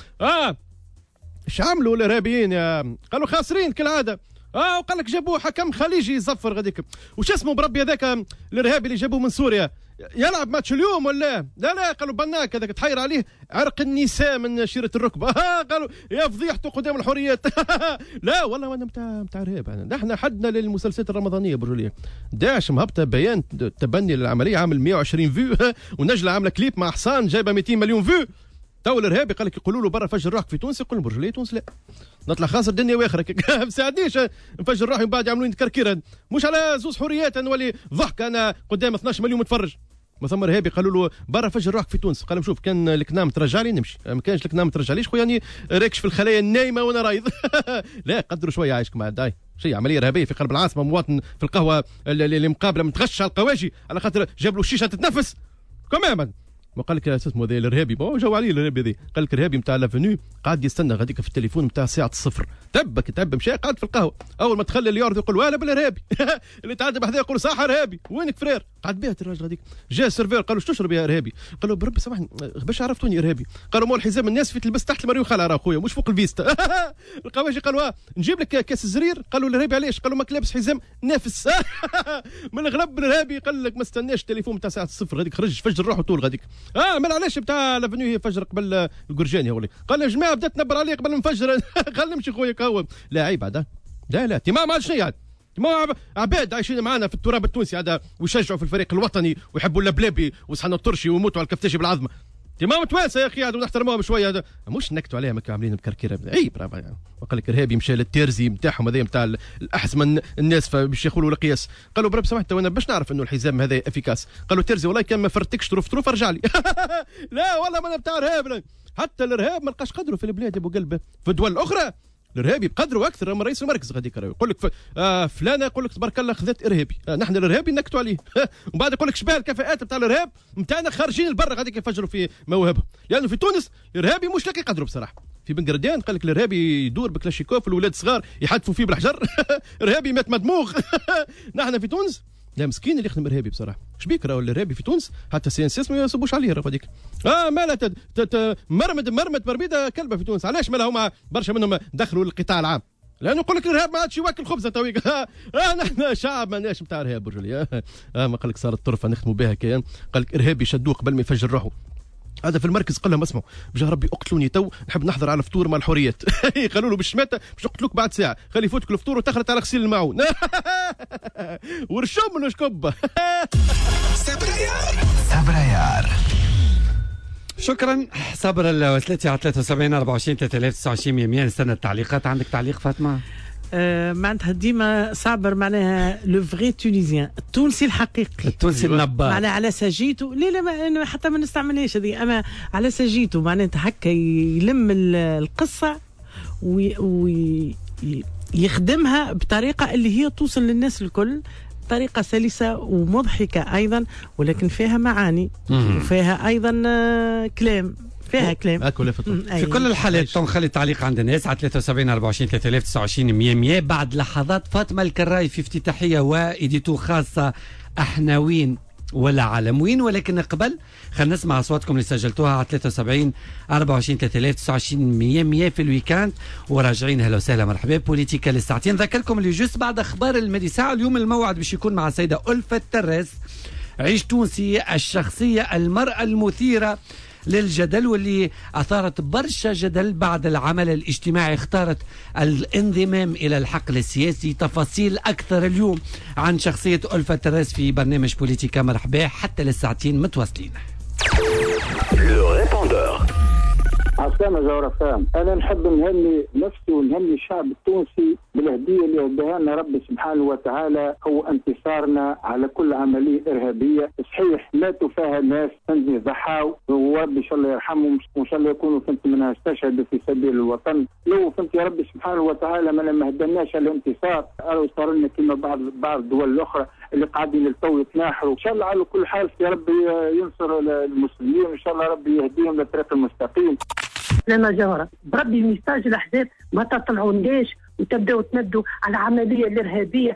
ايش عملوا الارهابيين يا قالوا خاسرين كالعاده. وقال لك جابوه حكم خليجي يزفر غاديك. وش اسمه بربي هذاك الارهابي اللي جابوه من سوريا يلعب ماتش اليوم ولا لا قالوا بناك هذاك تحير عليه عرق النساء من شيرة الركبة. قالوا يا فضيحته قدام الحريات. لا والله وانا متاع ارهاب. نحن حدنا للمسلسلات الرمضانية برجولية. داعش مهبطة بيان تبني للعملية عامل 120 فيو ونجلة عاملة كليب مع حصان جايبة 200 مليون فيو. تو الارهابي قال لك يقولوا له برا فجر روحك في تونس، يقول لهم برجولية تونس لا نطلع خاسر الدنيا واخرك. ما مساعدنيش نفجر روحي من بعد يعملوا لي تكركيره مش على زوز حريات نولي ضحك انا قدام 12 مليون متفرج. ما ثم ارهابي قالوا له برا فجر روحك في تونس. قال لهم شوف كان الكنام ترجع لي نمشي، ما كانش الكنام ترجع ليش خويا يعني راكش في الخلايا النايمه وانا رايض. لا قدروا شويه عايشك مع داي شيء عمليه ارهابيه في قلب العاصمه. مواطن في القهوه اللي مقابله متغش على القواجي على خاطر جاب له الشيشه تتنفس تماما. ما قال لك اسمه ذا الارهابي ما جاوا عليه الارهابي ذي. قال لك الارهابي نتاع لافنيو قاعد يستنى غاديك في التليفون نتاع ساعه الصفر. تب مشى قاعد في القهوه. اول ما تخلي اليورد يقول وانا بالارهابي. اللي تعدى بحذاه يقول صح ارهابي وينك فرير. قعد بيت الراجل غاديك. جاء السيرفير قالوا شو تشرب يا ارهابي؟ قالوا بربي سامحني باش عرفتوني ارهابي؟ قالوا مول حزام الناس في تلبس تحت المريو خلع راه خويا مش فوق الفيستا. القواجي قالوا نجيب لك كاس الزرير. قالوا الارهابي علاش؟ قالوا ماك لابس حزام نافس. من الغلب الارهابي قال لك ما استناش التليفون نتاع ساعه الصفر غاديك خرج فجر روحه طول غاديك. ما علاش بتاع لافنيو هي فجر قبل الجرجاني هو قال يا جماعه بدات نبر عليه قبل نفجر. قال نمشي خويا كهو. لا عيب هذا لا تمام ما شنو يعني عباد عايشين معنا في التراب التونسي هذا ويشجعوا في الفريق الوطني ويحبوا اللبلابي وصحنا الطرشي ويموتوا على الكفتاجي بالعظمه. تمام توانسه يا اخي هذا ونحترموهم شويه هذا مش نكتوا عليهم عاملين بكركيره عيب يعني. وقال لك ارهابي مشى للتيرزي نتاعهم هذا نتاع الاحزم الناس باش ياخذوا القياس. قالوا برب سمحت وانا باش نعرف انه الحزام هذا افيكاس. قالوا تيرزي والله كان ما فرتكش طروف ارجع لي. لا والله ما انا بتاع ارهاب. حتى الارهاب ما لقاش قدره في البلاد ابو قلبه. في الدول الاخرى الارهابي بقدره اكثر من رئيس المركز غاديك يقول لك فلانه يقول لك تبارك الله خذت ارهابي. نحن الارهابي نكتوا عليه. ومن بعد يقول لك شبه الكفاءات نتاع الارهاب نتاعنا خارجين البر غاديك يفجروا في مواهبهم. لانه في تونس الارهابي مش لاقي قدره بصراحه. في بن قردان قال لك الارهابي يدور بكلاشيكوف الولاد صغار يحدفوا فيه بالحجر ارهابي مات مدموغ. نحن في تونس لا مسكين اللي يخدم ارهابي بصراحه. شبيك راهو الارهابي في تونس حتى سي ان سي ما يصبوش عليه راهو هذيك. مالها مرمد مربيده كلبه في تونس. علاش مالها هما برشا منهم دخلوا للقطاع العام؟ لانه يقول لك الارهاب ما عادش يواكل خبزه تويك. نحن شعب ماناش نتاع ارهاب برجولي. ما قال لك صارت طرفه نختموا بها كان قال لك ارهابي شدوه قبل ما يفجر روحه. هذا في المركز قال لهم اسمعوا بجاه ربي اقتلوني تو نحب نحضر على فطور مع الحريات. قالوا له بالشماته باش نقتلوك بعد ساعه خلي يفوتك الفطور وتخلط على غسيل الماعون. ورشوم من شكب. سبريار شكرا. صبر الوسلتي على 73 24 3029 100. نستنى التعليقات. عندك تعليق فاطمه؟ معناتها ديما صابر معناها لو فري تونيزيان التونسي الحقيقي التونسي النبار معناها على سجيته. لا حتى ما نستعملهاش هذه اما على سجيته معناتها هكا يلم القصه ويخدمها بطريقه اللي هي توصل للناس الكل بطريقه سلسه ومضحكه ايضا ولكن فيها معاني وفيها ايضا كلام فيها كلام في كل الحالات. تنخلي تعليق عند الناس على 73 24 3029 100. بعد لحظات فاطمه الكراي في افتتاحيه وإيديتو خاصه احناوين ولا علموين. ولكن قبل خلينا نسمع اصواتكم اللي سجلتوها على 73 24 3029 100 في الويكاند. وراجعين هلا وسهلا مرحبا بوليتيكا للساعتين. ذكركم اللي جوست بعد اخبار المدي ساعه اليوم الموعد باش يكون مع السيده ألفة التراس عيش تونسي الشخصيه المراه المثيره للجدل واللي أثارت برشا جدل بعد العمل الاجتماعي. اختارت الانضمام إلى الحقل السياسي. تفاصيل أكثر اليوم عن شخصية ألفة التراس في برنامج بوليتيكا. مرحبا حتى للساعتين متواصلين. عسلامة زهرة فهم. أنا نحب نهني نفسي ونهني الشعب التونسي بالهدية اللي هداها لنا ربي سبحانه وتعالى. هو انتصارنا على كل عملية إرهابية. صحيح لا تفاهى الناس فهمتني ضحاو وربي إن شاء الله يرحمهم وإن شاء الله يكونوا فهمت منها استشهدوا في سبيل الوطن. لو فهمت يا ربي سبحانه وتعالى ما هدناش الانتصار أو صار لنا كما بعض الدول الأخرى اللي قاعدين التو يتناحروا. إن شاء الله على كل حال يا ربي ينصر المسلمين وإن شاء الله ربي يهديهم للطريق المستقيم. لما جارة بربي ميساج الأحزاب ما تطلعوناش وتبداوا تندوا على عملية الإرهابية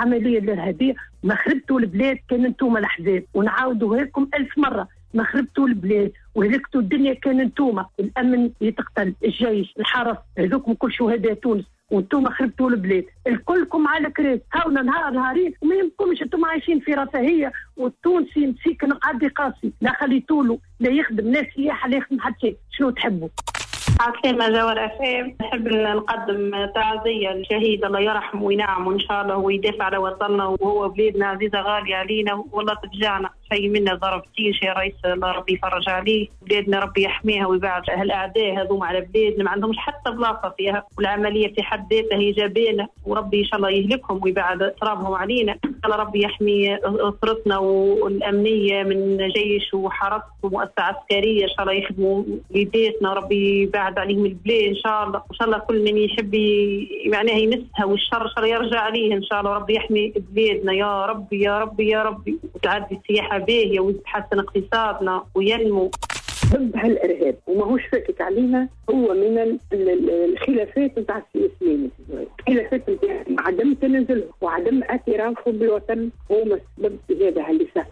ما خربتوا البلاد كان انتم الأحزاب. ونعاودوا لكم 1000 مرة ما خربتوا البلاد وهلكتوا الدنيا كان انتم. الأمن يتقتل الجيش الحرس هذوكم كل شهداء تونس وانتم خربتوا البلاد. الكلكم على كريس هاونا نهارين وما يمكنش انتم عايشين في رفاهيه والتونسي مسيكن قاعد قاسي لا خليتوله لا يخدم لا سياحه لا يخدم حتى شيء. شنو تحبوا؟ عسلامة جوار أفهم. نحب نقدم تعزية للشهيد الله يرحمه وينعم وإن شاء الله ويدافع على وطننا وهو بلادنا عزيزة غالية علينا والله تفجعنا شيء منا ضرب تيش يا رئيس الله ربي يفرج عليه. بلادنا ربي يحميها ويبعد هالأعداء هذوم على بلادنا ما عندهمش حتى بلاصة فيها والعملية في حد ذاتها هي جابانة وربي إن شاء الله يهلكهم ويبعد ترابهم علينا. إن شاء الله ربي يحمي أسرتنا والأمنية من جيش وحرس ومؤسسة عسكرية إن شاء الله يخدموا بيداتنا وربي يبعد عليهم البلاد إن شاء الله. وإن شاء الله كل من يحب معناها يمسها والشر إن شاء الله يرجع عليه إن شاء الله. ربي يحمي بلادنا يا ربي يا ربي يا ربي وتعدي السياحة باهية ويتحسن اقتصادنا وينمو. ضد هالإرهاب وماهوش فاكك علينا هو من الخلافات نتاع السياسيين. الخلافات نتاع عدم تنازل وعدم اعترافه بالوطن هو السبب في هذا اللي صار.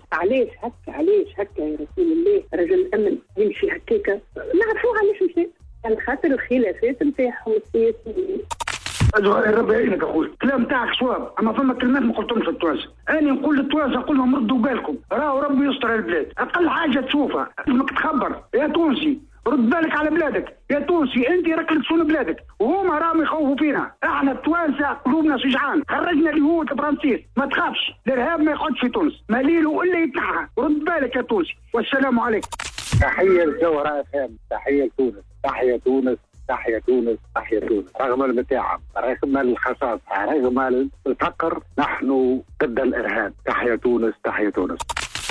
علاش هكا يا رسول الله رجل الامن يمشي هكاكا نعرفوه علاش مشى على خاطر الخلافات نتاعهم السياسيين. ربي يعينك اخوي الكلام تاعك صواب اما فما كلمات ما قلتهمش للتوانسه. انا نقول للتوانسه نقول لهم ردوا بالكم راهو ربي يستر البلاد. اقل حاجه تشوفها لازمك تخبر يا تونسي رد بالك على بلادك يا تونسي انت راك تصون بلادك وهما راهم يخوفوا فينا. احنا التوانسه قلوبنا شجعان خرجنا اليهود فرنسيس ما تخافش الارهاب ما يقعدش في تونس ما ليله الا يتنحى. رد بالك يا تونسي والسلام عليكم. تحيه لجوهرة FM. تحيه لتونس. تحيه تونس. تحية تونس. تحية تونس. رغم المتاعب رغم الخصاصة رغم الفقر نحن ضد الإرهاب. تحية تونس. تحية تونس.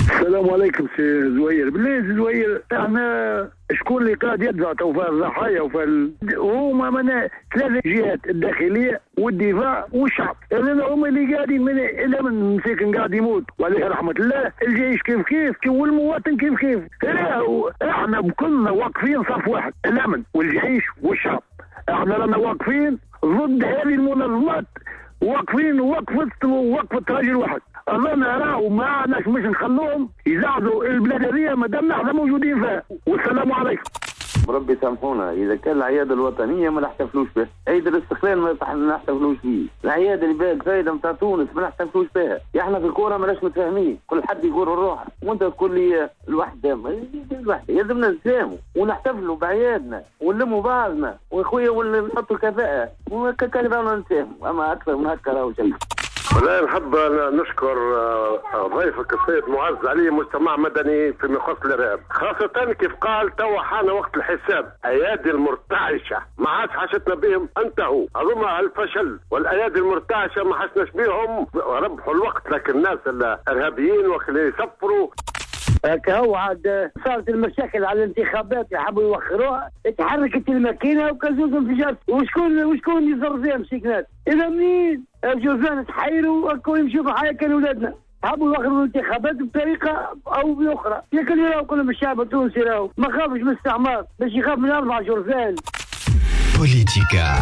السلام عليكم سي زوير. بالله سي زوير، احنا شكون اللي قاعد يدفع توفى الضحايا هما من 3 جهات: الداخليه والدفاع والشعب. هما اللي قاعدين الا من مساكن قاعد يموت وعليه رحمه الله. الجيش كيف والمواطن كيف. احنا كلنا واقفين صف واحد، الامن والجيش والشعب. احنا رانا واقفين ضد هذه المنظمات، واقفين وقفة راجل واحد. الله نراه ما عندناش مش نخلوهم يزعزوا البلاد هذه ما دامنا احنا موجودين فيها. والسلام عليكم. ربي سامحونا، اذا كان العياده الوطنيه ما نحتفلوش بها، عيد الاستقلال ما نحتفلوش فيه، العياده اللي بها فايده نتاع تونس ما نحتفلوش بها. احنا في الكوره ماناش متفاهمين، كل حد يقول روحه وانت تقول لي الوحده. لازمنا نتفاهموا ونحتفلوا بعيادنا ونلموا بعضنا واخويا ونحطوا كفاءه وهكا نتفاهموا. اما اكثر من هكا راهو شيء. والله نحب نشكر ضيفك السيد معز علي مجتمع مدني في مخصص الارهاب، خاصة كيف قال توا حان وقت الحساب. ايادي المرتعشة ما عادش حشتنا بهم، انتهوا هذوما الفشل، والايادي المرتعشة ما حشناش بهم، ربحوا الوقت. لكن الناس الارهابيين وقت اللي يسفروا كهو عاد صارت المشاكل على الانتخابات يحبوا يوخروها، تحركت الماكينه وكزوز انفجار. وشكون يزر فيها مسكنات؟ الى منين؟ الجوزان تحيروا وكون يمشوا بحياة اولادنا. حبوا يوخروا الانتخابات بطريقه او باخرى. لكن يراو كلهم الشعب التونسي راهو ما خافش من الاستعمار، باش يخاف من 4 جرذان. بوليتيكا.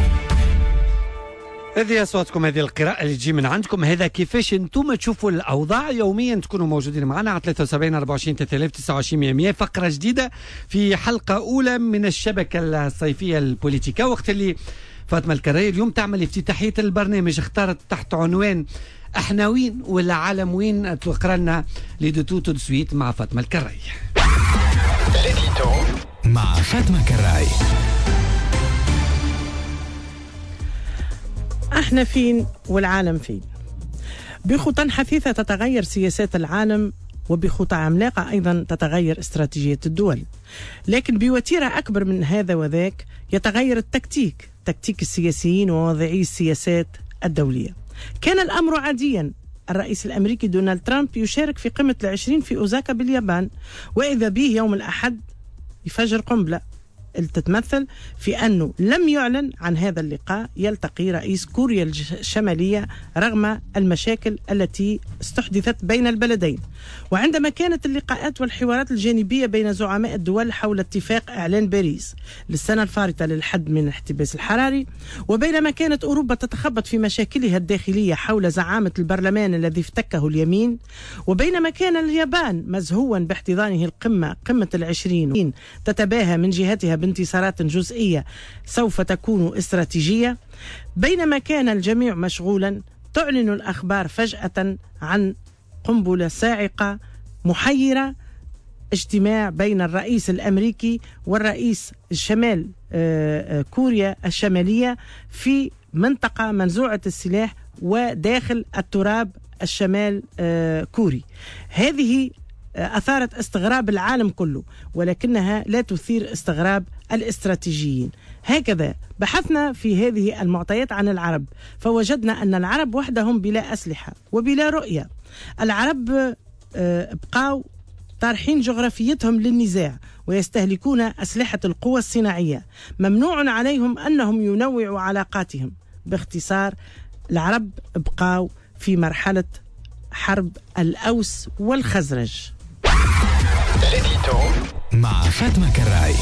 هذه أصواتكم، هذه القراءة اللي تجي من عندكم. هذا كيفاش انتم تشوفوا الأوضاع يوميا. تكونوا موجودين معنا على 73 24 3029 100. فقرة جديدة في حلقة أولى من الشبكة الصيفية البوليتيكا، وقت اللي فاطمة الكراي اليوم تعمل افتتاحية البرنامج. اختارت تحت عنوان احنا وين والعالم وين. تقرا لنا ليدو تو سويت مع فاطمة الكراي. ليدو مع فاطمة الكراي. احنا فين والعالم فين؟ بخطى حثيثة تتغير سياسات العالم، وبخطى عملاقة أيضا تتغير استراتيجية الدول. لكن بوتيرة أكبر من هذا وذاك يتغير تكتيك السياسيين ووضعي السياسات الدولية. كان الأمر عاديا، الرئيس الأمريكي دونالد ترامب يشارك في قمة ال20 في أوزاكا باليابان، وإذا به يوم الأحد يفجر قنبلة تتمثل في أنه لم يعلن عن هذا اللقاء يلتقي رئيس كوريا الشمالية رغم المشاكل التي استحدثت بين البلدين. وعندما كانت اللقاءات والحوارات الجانبية بين زعماء الدول حول اتفاق إعلان باريس للسنة الفارطة للحد من الاحتباس الحراري، وبينما كانت أوروبا تتخبط في مشاكلها الداخلية حول زعامة البرلمان الذي افتكه اليمين، وبينما كان اليابان مزهوا باحتضانه قمة ال20 تتباهى من جهتها بانتصارات جزئية سوف تكون استراتيجية، بينما كان الجميع مشغولا تعلن الأخبار فجأة عن قنبلة صاعقة محيرة، اجتماع بين الرئيس الأمريكي والرئيس الشمال كوريا الشمالية في منطقة منزوعة السلاح وداخل التراب الشمال كوري. هذه أثارت استغراب العالم كله، ولكنها لا تثير استغراب الاستراتيجيين. هكذا بحثنا في هذه المعطيات عن العرب، فوجدنا أن العرب وحدهم بلا أسلحة وبلا رؤية. العرب بقاو طارحين جغرافيتهم للنزاع ويستهلكون أسلحة القوى الصناعية، ممنوع عليهم أنهم ينوعوا علاقاتهم. باختصار العرب بقاو في مرحلة حرب الأوس والخزرج. مع فاطمة كراي.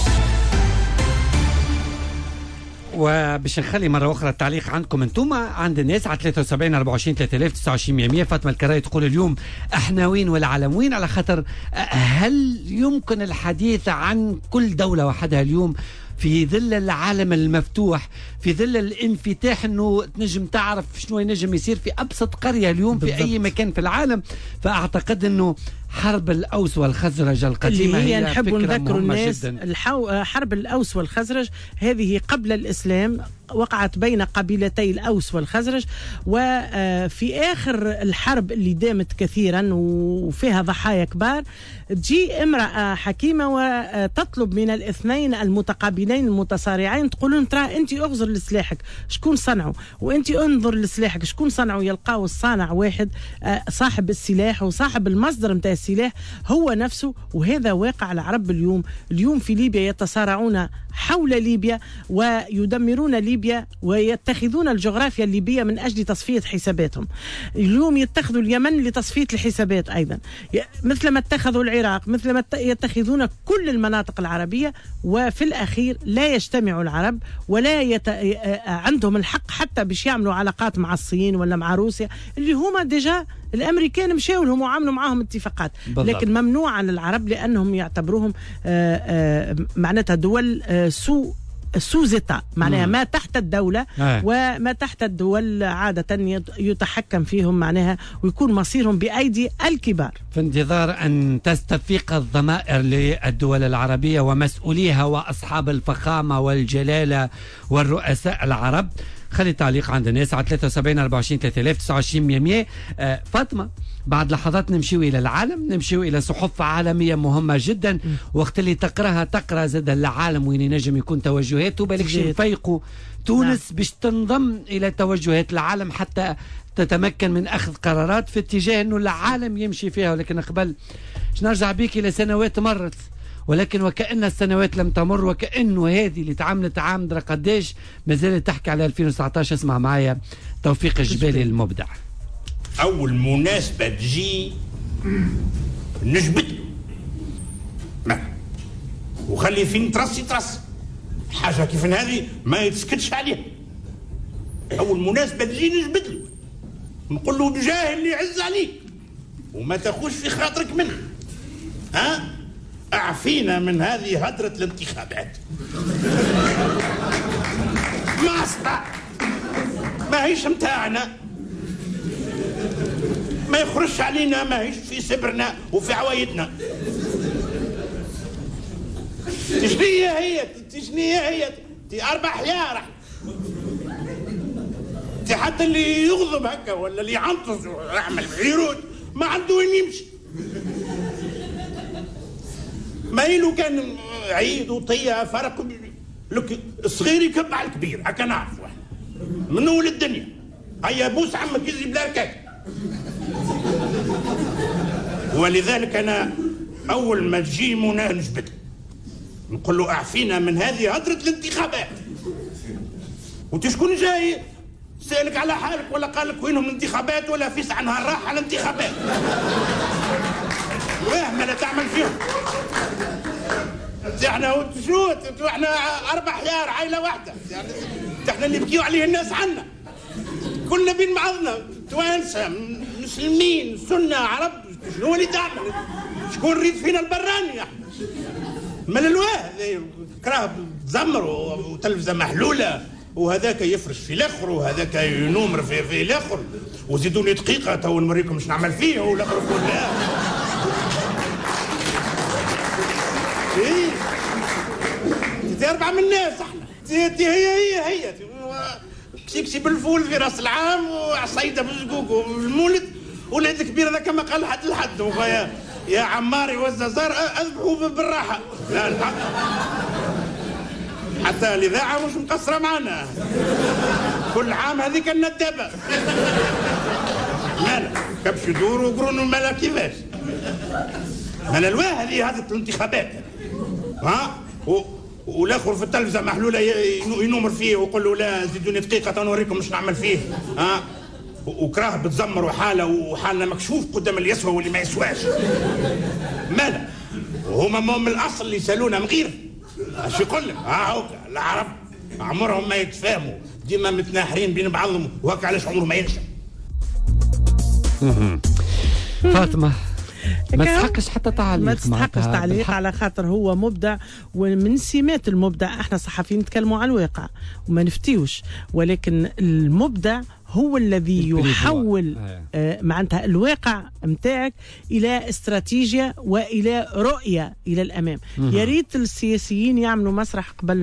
وباش نخلي مرة أخرى التعليق عندكم أنتم عند الناس على 73 24 3029 100. فاطمة الكراي تقول اليوم احنا وين والعالم وين، على خاطر هل يمكن الحديث عن كل دولة وحدها اليوم في ظل العالم المفتوح، في ظل الانفتاح، انه تنجم تعرف شنو ينجم يصير في ابسط قرية اليوم بالضبط في اي مكان في العالم. فاعتقد انه حرب الأوس والخزرج القديمة هي نحب نذكر الناس جدا. حرب الأوس والخزرج هذه قبل الإسلام وقعت بين قبيلتي الأوس والخزرج، وفي آخر الحرب اللي دامت كثيرا وفيها ضحايا كبار تجي امرأة حكيمة وتطلب من الاثنين المتقابلين المتصارعين، تقولون ترى أنت أغزر لسلاحك شكون صنعه، وأنت انظر لسلاحك شكون صنعه. يلقاو الصانع واحد صاحب السلاح وصاحب المصدر متاع سلاح هو نفسه. وهذا واقع العرب اليوم في ليبيا يتصارعون حول ليبيا ويدمرون ليبيا ويتخذون الجغرافيا الليبية من أجل تصفية حساباتهم. اليوم يتخذوا اليمن لتصفية الحسابات أيضا، مثلما اتخذوا العراق، مثلما يتخذون كل المناطق العربية. وفي الأخير لا يجتمع العرب ولا عندهم الحق حتى باش يعملوا علاقات مع الصين ولا مع روسيا اللي هما ديجا الامريكان مشاو لهم وعملوا معاهم اتفاقات. لكن ممنوع عن العرب لانهم يعتبروهم معناتها دول سوزتا، معناها ما تحت الدولة وما تحت الدول عادة يتحكم فيهم معناها ويكون مصيرهم بأيدي الكبار. في انتظار أن تستفيق الضمائر للدول العربية ومسؤوليها وأصحاب الفخامة والجلالة والرؤساء العرب. خلي تعليق عند الناس على 73 24 3000 29 100. فاطمة، بعد لحظات نمشيو إلى العالم، نمشيو إلى صحف عالمية مهمة جدا، وقت اللي تقرأ زاد العالم وين ينجم يكون توجهاته بالكش يفيقوا تونس باش تنضم إلى توجهات العالم حتى تتمكن من أخذ قرارات في اتجاه أنه العالم يمشي فيها. ولكن قبل نرجع بيك إلى سنوات مرت، ولكن وكأن السنوات لم تمر، وكأنه هذه اللي تعاملت عام درا قديش ما زالت تحكي على 2019. اسمع معايا توفيق الجبالي المبدع. أول مناسبة تجي نجبد وخلي فين ترسي حاجة كيف هذه ما يتسكتش عليها. أول مناسبة تجي نجبد له، نقول له بجاه اللي يعز عليك وما تاخوش في خاطرك منه. أعفينا من هذه هدرة الانتخابات. ما أصبح ما هيش متاعنا، ما يخرجش علينا، ما هيش في سبرنا وفي عوايدنا. تشنية هي تي 4 حيار تي حتى اللي يغضب هكا ولا اللي يعنطز ويعمل عيرود ما عنده وين يمشي. ما يلو كان عيد وطية فرق لك الصغير يكب على الكبير هكا نعرف واحد من اول الدنيا. هيا بوس عمك يزي بلا ركاك. ولذلك انا اول ما تجي منى نجبد نقول له اعفينا من هذه هدرة الانتخابات. وتشكون جاي سألك على حالك ولا قالك وينهم الانتخابات ولا فيس عنها الراحة على الانتخابات. وهم لا تعمل فيهم. احنا شنو احنا 4 حيار عائلة واحدة، يعني احنا اللي بكيوا عليه الناس عنا كلنا بين بعضنا توانسة مسلمين سنة عرب. شنو اللي تعمل؟ شكون ريد فينا البراني احنا من الواه كراه تزمر وتلفزة محلولة وهذاك يفرش في الاخر وهذاك ينومر في الاخر وزيدوني دقيقة تو نوريكم مش نعمل فيه والاخر يقول لا. ايه دي 4 من الناس احنا دي هي كسيكسي بالفول في راس العام وعصيده بالزقوق والمولد ولاد الكبير هذا كما قال حد لحد يا عماري والزازار اذبحوا بالراحه. لا الحق حتى الاذاعه مش مقصره معنا كل عام هذيك الندبه مالا كبش يدور وقرون مالا كيفاش مالا الواه هذه الانتخابات والاخر في التلفزه محلوله ينومر فيه ويقول له لا زيدوني دقيقه تنوريكم مش نعمل فيه وكراه بتزمر وحالنا مكشوف قدام اللي يسوى واللي ما يسواش. مالا وهما من الاصل اللي يسالونا مغير اش يقول لك العرب عمرهم ما يتفاهموا ديما متناحرين بين بعضهم وهكا علاش عمره ما ينشا. فاطمة ما تستحقش حتى تعليق، ما تستحقش تعليق على خاطر هو مبدع. ومن سمات المبدع احنا صحفيين نتكلموا على الواقع وما نفتيوش، ولكن المبدع هو الذي يحول معناتها الواقع متاعك إلى استراتيجية وإلى رؤية إلى الأمام. يا ريت السياسيين يعملوا مسرح قبل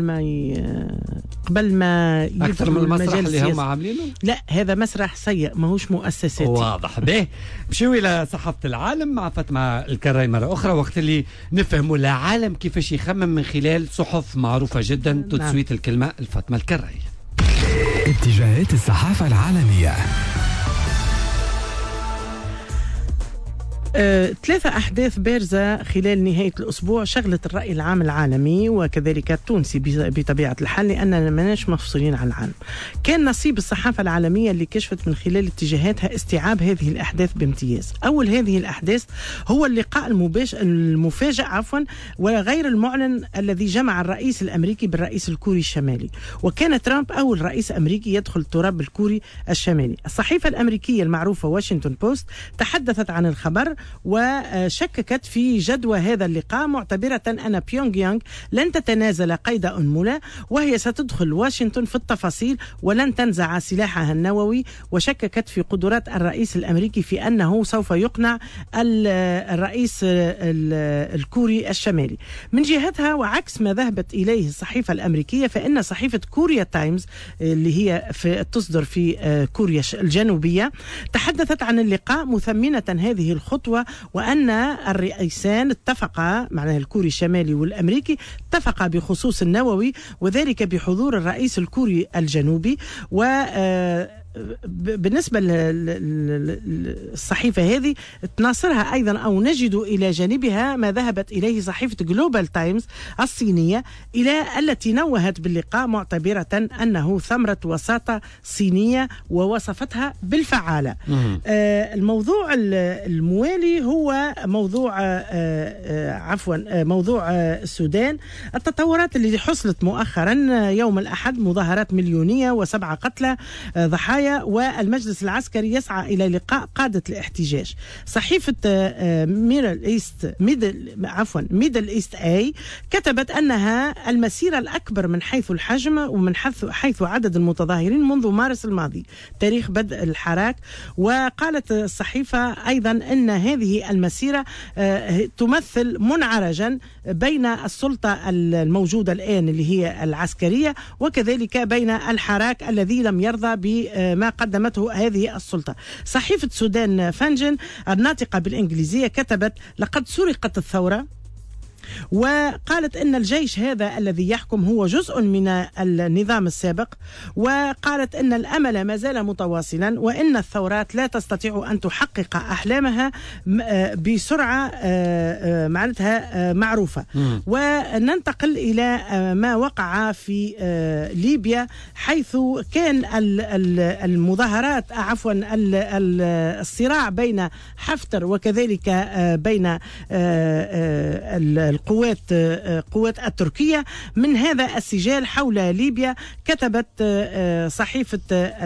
ما أكثر من المسرح اللي هم عاملينه. لا هذا مسرح سيء ماهوش مؤسساتي. واضح به. مشيو إلى صحافة العالم مع فاطمة الكراي مرة أخرى، وقت اللي نفهموا العالم كيفاش يخمم من خلال صحف معروفة جدا. تسويت الكلمة الفاطمة الكراي. اتجاهات الصحافة العالمية. 3 أحداث بارزة خلال نهاية الأسبوع شغلت الرأي العام العالمي وكذلك التونسي بطبيعة الحال، لأننا ماناش مفصولين عن العالم. كان نصيب الصحافة العالمية اللي كشفت من خلال اتجاهاتها استيعاب هذه الأحداث بامتياز. أول هذه الأحداث هو اللقاء المفاجئ وغير المعلن الذي جمع الرئيس الأمريكي بالرئيس الكوري الشمالي، وكان ترامب أول رئيس أمريكي يدخل التراب الكوري الشمالي. الصحيفة الأمريكية المعروفة واشنطن بوست تحدثت عن الخبر وشككت في جدوى هذا اللقاء، معتبرة أن بيونغ يانغ لن تتنازل قيد أنملة، وهي ستدخل واشنطن في التفاصيل ولن تنزع سلاحها النووي، وشككت في قدرات الرئيس الأمريكي في أنه سوف يقنع الرئيس الكوري الشمالي. من جهتها وعكس ما ذهبت إليه الصحيفة الأمريكية، فإن صحيفة كوريا تايمز اللي هي تصدر في كوريا الجنوبية تحدثت عن اللقاء مثمنة هذه الخطوة، وأن الرئيسان اتفقا، معناه الكوري الشمالي والأمريكي، اتفقا بخصوص النووي، وذلك بحضور الرئيس الكوري الجنوبي. بالنسبة للصحيفة هذه تناصرها أيضا أو نجد إلى جانبها ما ذهبت إليه صحيفة جلوبال تايمز الصينية، التي نوهت باللقاء معتبرة أنه ثمرة وساطة صينية ووصفتها بالفعالة. الموضوع الموالي هو موضوع السودان. التطورات اللي حصلت مؤخرا يوم الأحد، مظاهرات مليونية و7 قتلى ضحايا، والمجلس العسكري يسعى إلى لقاء قادة الاحتجاج. صحيفة ميدل إيست آي كتبت أنها المسيرة الأكبر من حيث الحجم ومن حيث عدد المتظاهرين منذ مارس الماضي، تاريخ بدء الحراك. وقالت الصحيفة أيضا أن هذه المسيرة تمثل منعرجا بين السلطة الموجودة الآن اللي هي العسكرية، وكذلك بين الحراك الذي لم يرضى بما قدمته هذه السلطة. صحيفة سودان فانجن الناطقة بالإنجليزية كتبت: لقد سرقت الثورة، وقالت أن الجيش هذا الذي يحكم هو جزء من النظام السابق، وقالت أن الأمل ما زال متواصلا، وأن الثورات لا تستطيع أن تحقق أحلامها بسرعة معناتها معروفة. وننتقل إلى ما وقع في ليبيا، حيث كان المظاهرات الصراع بين حفتر وكذلك بين القوات التركية من هذا السجال حول ليبيا. كتبت صحيفة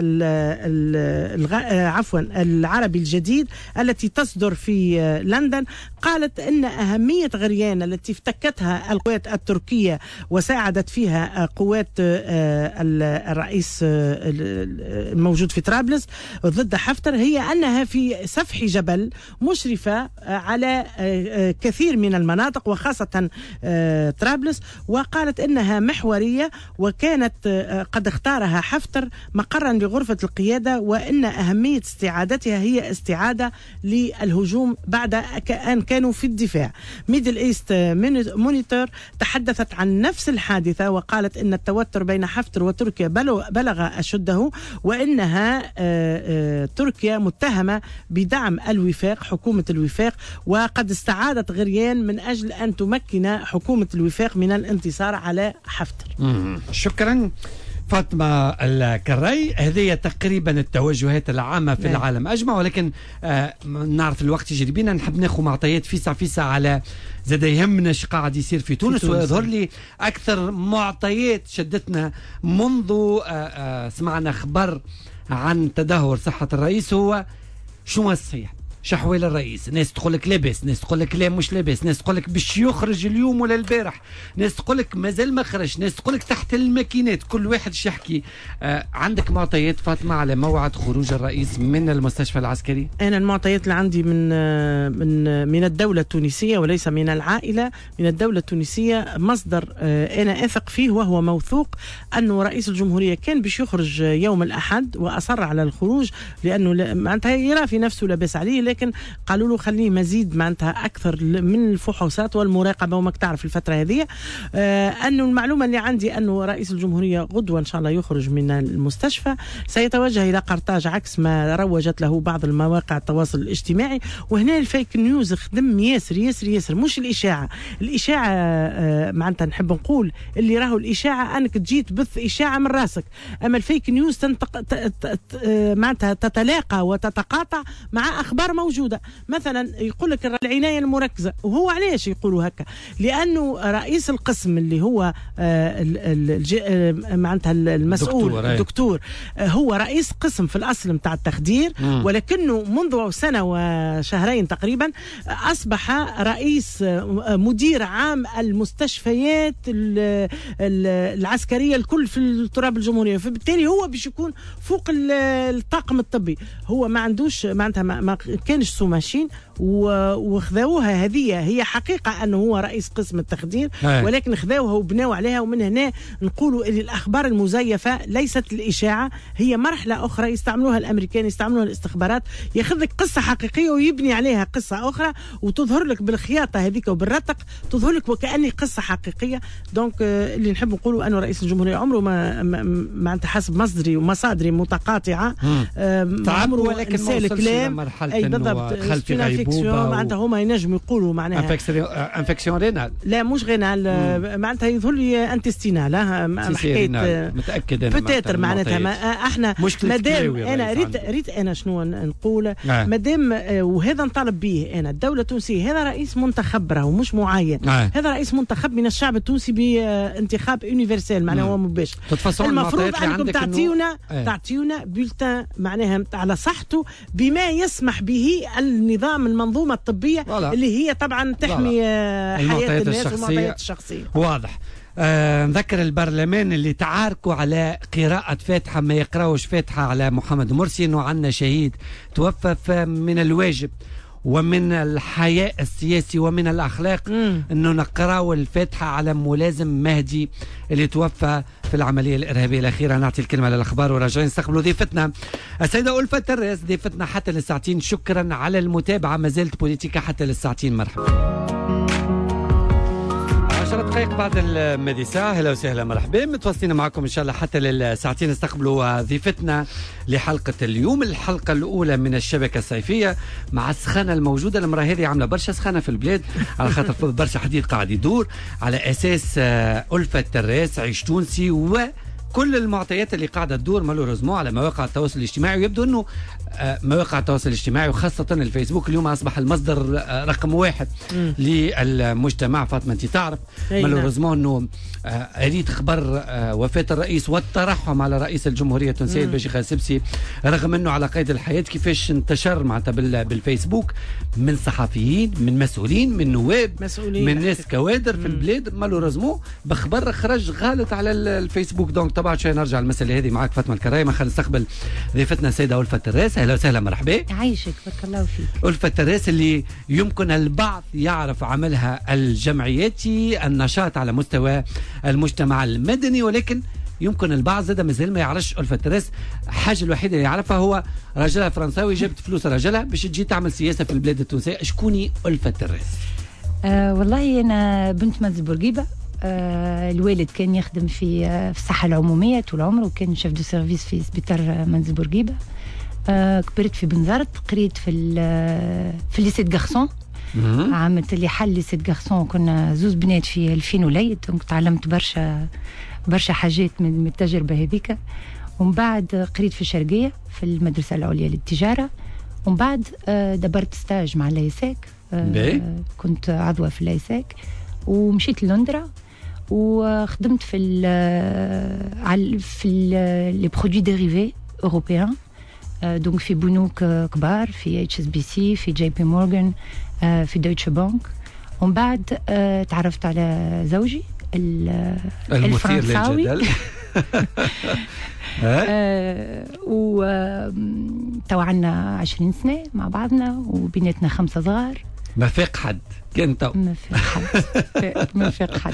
العربي الجديد التي تصدر في لندن، قالت أن أهمية غريان التي افتكتها القوات التركية وساعدت فيها قوات الرئيس الموجود في طرابلس ضد حفتر هي أنها في سفح جبل مشرفة على كثير من المناطق وخاصة طرابلس، وقالت إنها محورية وكانت قد اختارها حفتر مقرا لغرفة القيادة، وإن أهمية استعادتها هي استعادة للهجوم بعد أن كانوا في الدفاع. ميدل إيست مونيتور تحدثت عن نفس الحادثة وقالت إن التوتر بين حفتر وتركيا بلغ أشده، وإنها تركيا متهمة بدعم الوفاق، حكومة الوفاق، وقد استعادت غريان من أجل أن تمكن حكومة الوفاق من الانتصار على حفتر. شكرا فاطمة الكري. هذه تقريبا التوجهات العامة في العالم أجمع، ولكن نعرف الوقت يجري بينا، نحب ناخذ معطيات فيسا على زاد يهمنا ايش قاعد يصير في تونس. ويظهر لي أكثر معطيات شدتنا منذ سمعنا خبر عن تدهور صحة الرئيس هو شو الصحيح، شحويل الرئيس. ناس تقول لك لابس، ناس تقول لك لا مش لابس، ناس تقول لك باش يخرج اليوم ولا البارح، ناس تقول لك مازال ما خرج، ناس تقول لك تحت الماكينات. كل واحد يحكي. عندك معطيات فاطمة على موعد خروج الرئيس من المستشفى العسكري؟ أنا المعطيات اللي عندي من الدولة التونسية وليس من العائلة، من الدولة التونسية، مصدر أنا أثق فيه وهو موثوق، أنه رئيس الجمهورية كان باش يخرج يوم الأحد وأصر على الخروج لأنه معناتها يرى في نفسه لاباس عليه، ولكن قالوا له خليه مزيد معناتها أكثر من الفحوصات والمراقبة. وما تعرف الفترة هذه أنه المعلومة اللي عندي أنه رئيس الجمهورية غدوة إن شاء الله يخرج من المستشفى، سيتوجه إلى قرطاج عكس ما روجت له بعض المواقع التواصل الاجتماعي. وهنا الفيك نيوز خدم ياسر ياسر ياسر، مش الإشاعة. الإشاعة معناتها نحب نقول اللي راهو الإشاعة أنك تجي تبث إشاعة من راسك، أما الفيك نيوز معناتها تتلاقى وتتقاطع مع أخبار موجودة. مثلا يقول لك العناية المركزة، وهو علاش يقولوا هكا؟ لأنه رئيس القسم اللي هو معناتها المسؤول الدكتور هو رئيس قسم في الأصل متاع التخدير، ولكنه منذ سنة وشهرين تقريبا أصبح رئيس مدير عام المستشفيات العسكرية الكل في التراب الجمهورية، فبالتالي هو باش يكون فوق الطاقم الطبي. هو ما عندوش معناتها ما كانش سوماشين وخذوها. هذه هي حقيقة أنه هو رئيس قسم التخدير، ولكن خذوها وبناوا عليها. ومن هنا نقولوا أن الأخبار المزيفة ليست الإشاعة، هي مرحلة أخرى يستعملوها الأمريكان، يستعملوها الاستخبارات، ياخذ لك قصة حقيقية ويبني عليها قصة أخرى وتظهر لك بالخياطة هذيك وبالرتق، تظهر لك وكأني قصة حقيقية. دونك اللي نحب نقوله أنه رئيس الجمهورية عمره ما أنت حسب مصدري ومصادري متقاطعة عمره ولكن سال كلام أي بالضبط خلفي غيبوبة معناتها هما ينجموا يقولوا معناها انفكسيون رينال، لا مش رينال معناتها يظهر لي انتستينال حكايه متاكد انا بتاتر معناتها احنا مادام انا ريت انا شنو نقول مادام وهذا نطالب به انا الدوله التونسيه، هذا رئيس منتخب راهو مش معين، هذا رئيس منتخب من الشعب التونسي بانتخاب يونيفرسال معناها هو مباشر. المفروض انكم تعطيونا بولتان معناها على صحته بما يسمح به النظام المنظومه الطبيه اللي هي طبعا تحمي حياه الناس والمعطيات الشخصيه. واضح. نذكر البرلمان اللي تعاركوا على قراءة فاتحة ما يقراوش فاتحة على محمد مرسي، انه عندنا شهيد توفى من الواجب ومن الحياء السياسي ومن الأخلاق أنه نقراو الفاتحة على ملازم مهدي اللي توفى في العملية الإرهابية الأخيرة. نعطي الكلمة للأخبار وراجعين نستقبلوا ضيفتنا السيدة ألفة التراس، ضيفتنا حتى للساعتين. شكرا على المتابعة، ما زالت بوليتيكا حتى للساعتين. مرحبا. 10 دقائق بعد المادي ساعة. اهلا وسهلا مرحبا، متواصلين معكم ان شاء الله حتى للساعتين. نستقبلوا ضيفتنا لحلقة اليوم، الحلقة الأولى من الشبكة الصيفية مع السخانة الموجودة. المرة هذه عاملة برشا سخانة في البلاد على خاطر برشا حديث قاعد يدور على أساس ألفة التراس عيش تونسي وكل المعطيات اللي قاعدة تدور مالوريزمون على مواقع التواصل الاجتماعي. ويبدو أنه مواقع التواصل الاجتماعي وخاصة الفيسبوك اليوم أصبح المصدر رقم 1 للمجتمع. فاطمة أنت تعرف مالوريزمون أنه أريد خبر وفاة الرئيس والترحم على رئيس الجمهورية التونسية الباشا خالد السبسي، رغم أنه على قيد الحياة، كيفاش انتشر معناتها بالفيسبوك من صحفيين، من مسؤولين، من نواب، من ناس كوادر في البلاد، مالوريزمون بخبر خرج غالط على الفيسبوك. دونك طبعا شوي نرجع المسألة هذه معك فاطمة الكرايمة. خلينا نستقبل ضيفتنا السيدة ألفة التراس. اهلا وسهلا مرحبا. عايشك بارك الله فيك. ألفة التراس اللي يمكن البعض يعرف عملها الجمعياتي، النشاط على مستوى المجتمع المدني، ولكن يمكن البعض زاد مازال ما يعرفش ألفة التراس. الحاجة الوحيدة اللي يعرفها هو راجلها فرنساوي جابت فلوس راجلها باش تجي تعمل سياسة في البلاد التونسية. شكوني ألفة التراس؟ والله أنا بنت منزل بورقيبة. الوالد كان يخدم في الصحة العمومية طول عمره، وكان شيف دو سيرفيس في سبيطار منزل بورقيبة. كبرت في بنزرت، قريت في الليسي دو غارسون، عملت اللي حل ليسي دو غارسون، كنا زوز بنات في 2000 وليد، دونك تعلمت برشا حاجات من التجربة هذيك. ومن بعد قريت في الشرقية في المدرسة العليا للتجارة، ومن بعد دبرت ستاج مع اللايساك، كنت عضوة في اللايساك، ومشيت لندرا وخدمت في لي برودوي ديريفي اوروبيان، دونك في بنوك كبار، في HSBC، في JP مورغان، في دويتشه بانك. ومن بعد تعرفت على زوجي الفرنساوي وتوعنا 20 سنة مع بعضنا، وبيناتنا 5 صغار. ما فاق حد كنت ما فاق حد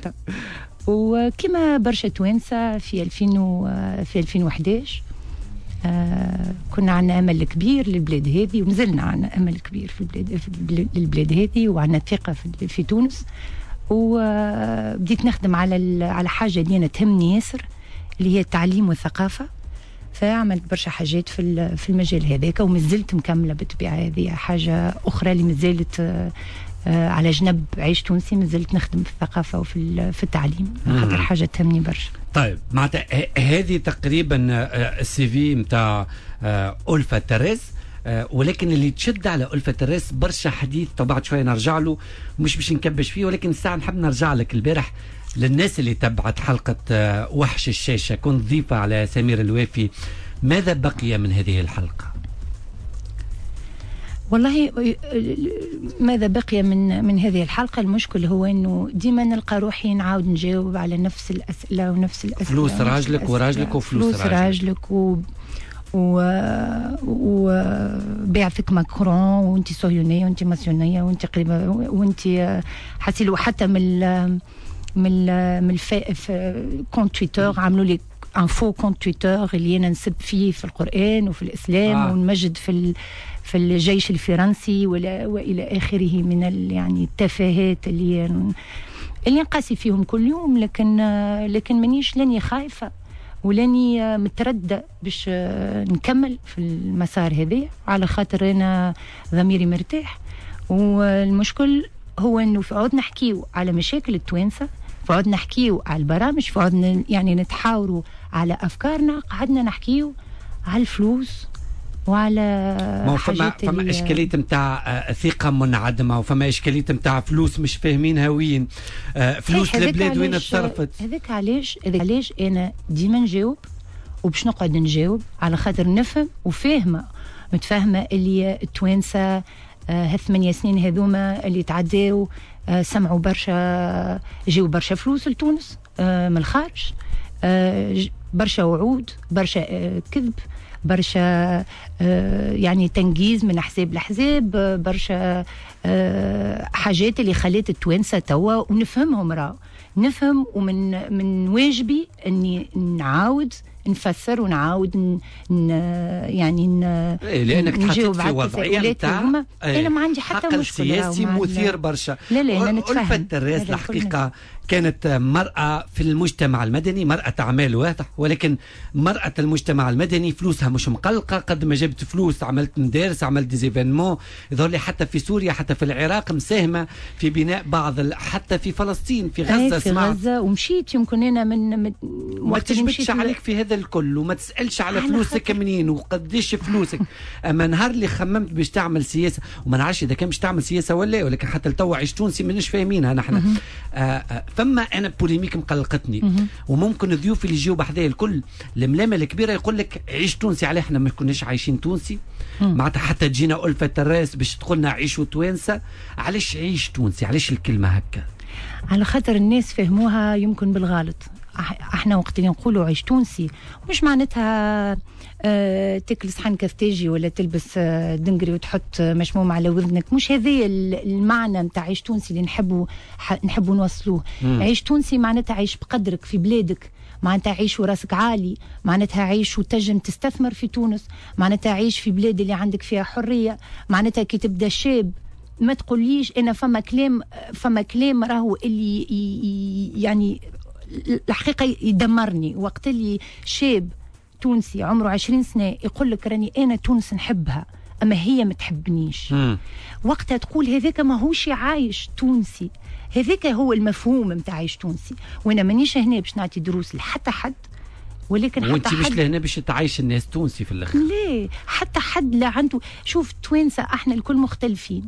وكما برشا توانسة في 2011 كنا عندنا امل كبير للبلاد هذه، ومازلنا عندنا امل كبير في البلاد هذه، وعندنا ثقه في تونس. وبديت نخدم على حاجه اللي انا تهمني ياسر، اللي هي التعليم والثقافه. فعملت برشا حاجات في المجال هذاك، ومازلت مكمله بالطبيعه. هذه حاجه اخرى اللي مازالت على جنب عيش تونسي، مازلت نخدم في الثقافه وفي التعليم، خاطر حاجه تهمني برشا. طيب معناتها هذه تقريبا السي في نتاع ألفة تريز، ولكن اللي تشد على ألفة تريز برشا حديث، بعد شويه نرجع له، مش باش نكبش فيه، ولكن الساعه نحب نرجع لك البارح للناس اللي تبعت حلقه وحش الشاشه، كنت ضيفه على سمير الوافي. ماذا بقي من هذه الحلقه؟ والله ماذا بقي من هذه الحلقة؟ المشكل هو أنه ديما نلقى روحي نعاود نجاوب على نفس الأسئلة ونفس الأسئلة. فلوس راجلك وراجلك وفلوس راجلك وبيعثك ماكرون، وانت صهيونية وانت ماسيونية وانت قريبة وانت حسيلو. حتى من كونت تويتر عملوا لي ان فو كونت تويتر اللي انا نسب فيه في القرآن وفي الإسلام ونمجد في الجيش الفرنسي والى اخره من يعني التفاهات اللي نقاسي فيهم كل يوم. لكن مانيش لاني خايفه ولاني متردده باش نكمل في المسار هذا، على خاطر انا ضميري مرتاح. والمشكل هو انه فعود نحكيو على مشاكل التوانسه، فعود نحكيو على البرامج، فعود يعني نتحاوروا على افكارنا، قعدنا نحكيو على الفلوس وعلى حاجات. فما اشكاليه نتاع ثقه منعدمه، وفما اشكاليه نتاع فلوس مش فاهمينها وين فلوس البلاد وين اتصرفت. هذاك علاش انا ديما نجاوب، وباش نقعد نجاوب على خاطر نفهم وفاهمه متفاهمه اللي التوانسه ه8 سنين هذوما اللي تعداو سمعوا برشا، جاو برشا فلوس لتونس من الخارج، برشا وعود، برشا كذب، برشا يعني تنجيز من حساب لحساب، برشا حاجات اللي خلات التوانسه توا ونفهمهم. راه نفهم، ومن واجبي اني نعاود نفسر ونعاود يعني لانك تحطيت في وضعيه نتاع انا ما عندي حتى مشكله سياسي مثير برشا. لا انا نتفهم. ألفة تريز الحقيقه كانت مرأة في المجتمع المدني، مرأة أعمال واضح، ولكن مرأة المجتمع المدني فلوسها مش مقلقة. قد ما جبت فلوس عملت مدارس، عملت ديزيفينمون، يظهر لي حتى في سوريا، حتى في العراق مساهمة في بناء بعض، حتى في فلسطين، في غزة. في غزة ومشيت يمكن أنا من ما تجبدش عليك في هذا الكل، وما تسألش على فلوسك منين وقديش فلوسك. أما نهار اللي خممت باش تعمل سياسة، وما نعرفش إذا كان باش تعمل سياسة ولا، ولكن حتى التو عيش تونسي ماناش فاهمينها نحن. فما انا بوليميك مقلقتني، وممكن الضيوف اللي يجيو بحذايا الكل الملامه الكبيره يقول لك عيش تونسي، عليه احنا ما كناش عايشين تونسي. معناتها حتى تجينا ألفة تراس باش تقولنا عيشوا توانسه. علاش عيش تونسي؟ علاش الكلمه هكا؟ على خاطر الناس فهموها يمكن بالغلط. احنا وقت اللي نقولوا عيش تونسي مش معناتها تاكل صحن كفتاجي ولا تلبس دنقري وتحط مشموم على وذنك. مش هذه المعنى نتاع عيش تونسي اللي نحبوا نوصلوه. عيش تونسي معناتها عيش بقدرك في بلادك، معناتها عيش وراسك عالي، معناتها عيش وتجم تستثمر في تونس، معناتها عيش في بلاد اللي عندك فيها حرية، معناتها كي تبدا شاب ما تقوليش انا فما كلام راهو اللي يعني الحقيقة يدمرني. وقت اللي شاب تونسي عمره 20 سنة يقول لك راني أنا تونس نحبها أما هي ما تحبنيش، وقتها تقول هذاك ما هوش عايش تونسي. هذاك هو المفهوم متاع عايش تونسي. وأنا مانيش هنا باش نعطي دروس لحتى حد، ولكن حتى وانت مش لهنا باش تعيش الناس تونسي في الآخر. لا، حتى حد لا عنده. شوف توانسة احنا الكل مختلفين،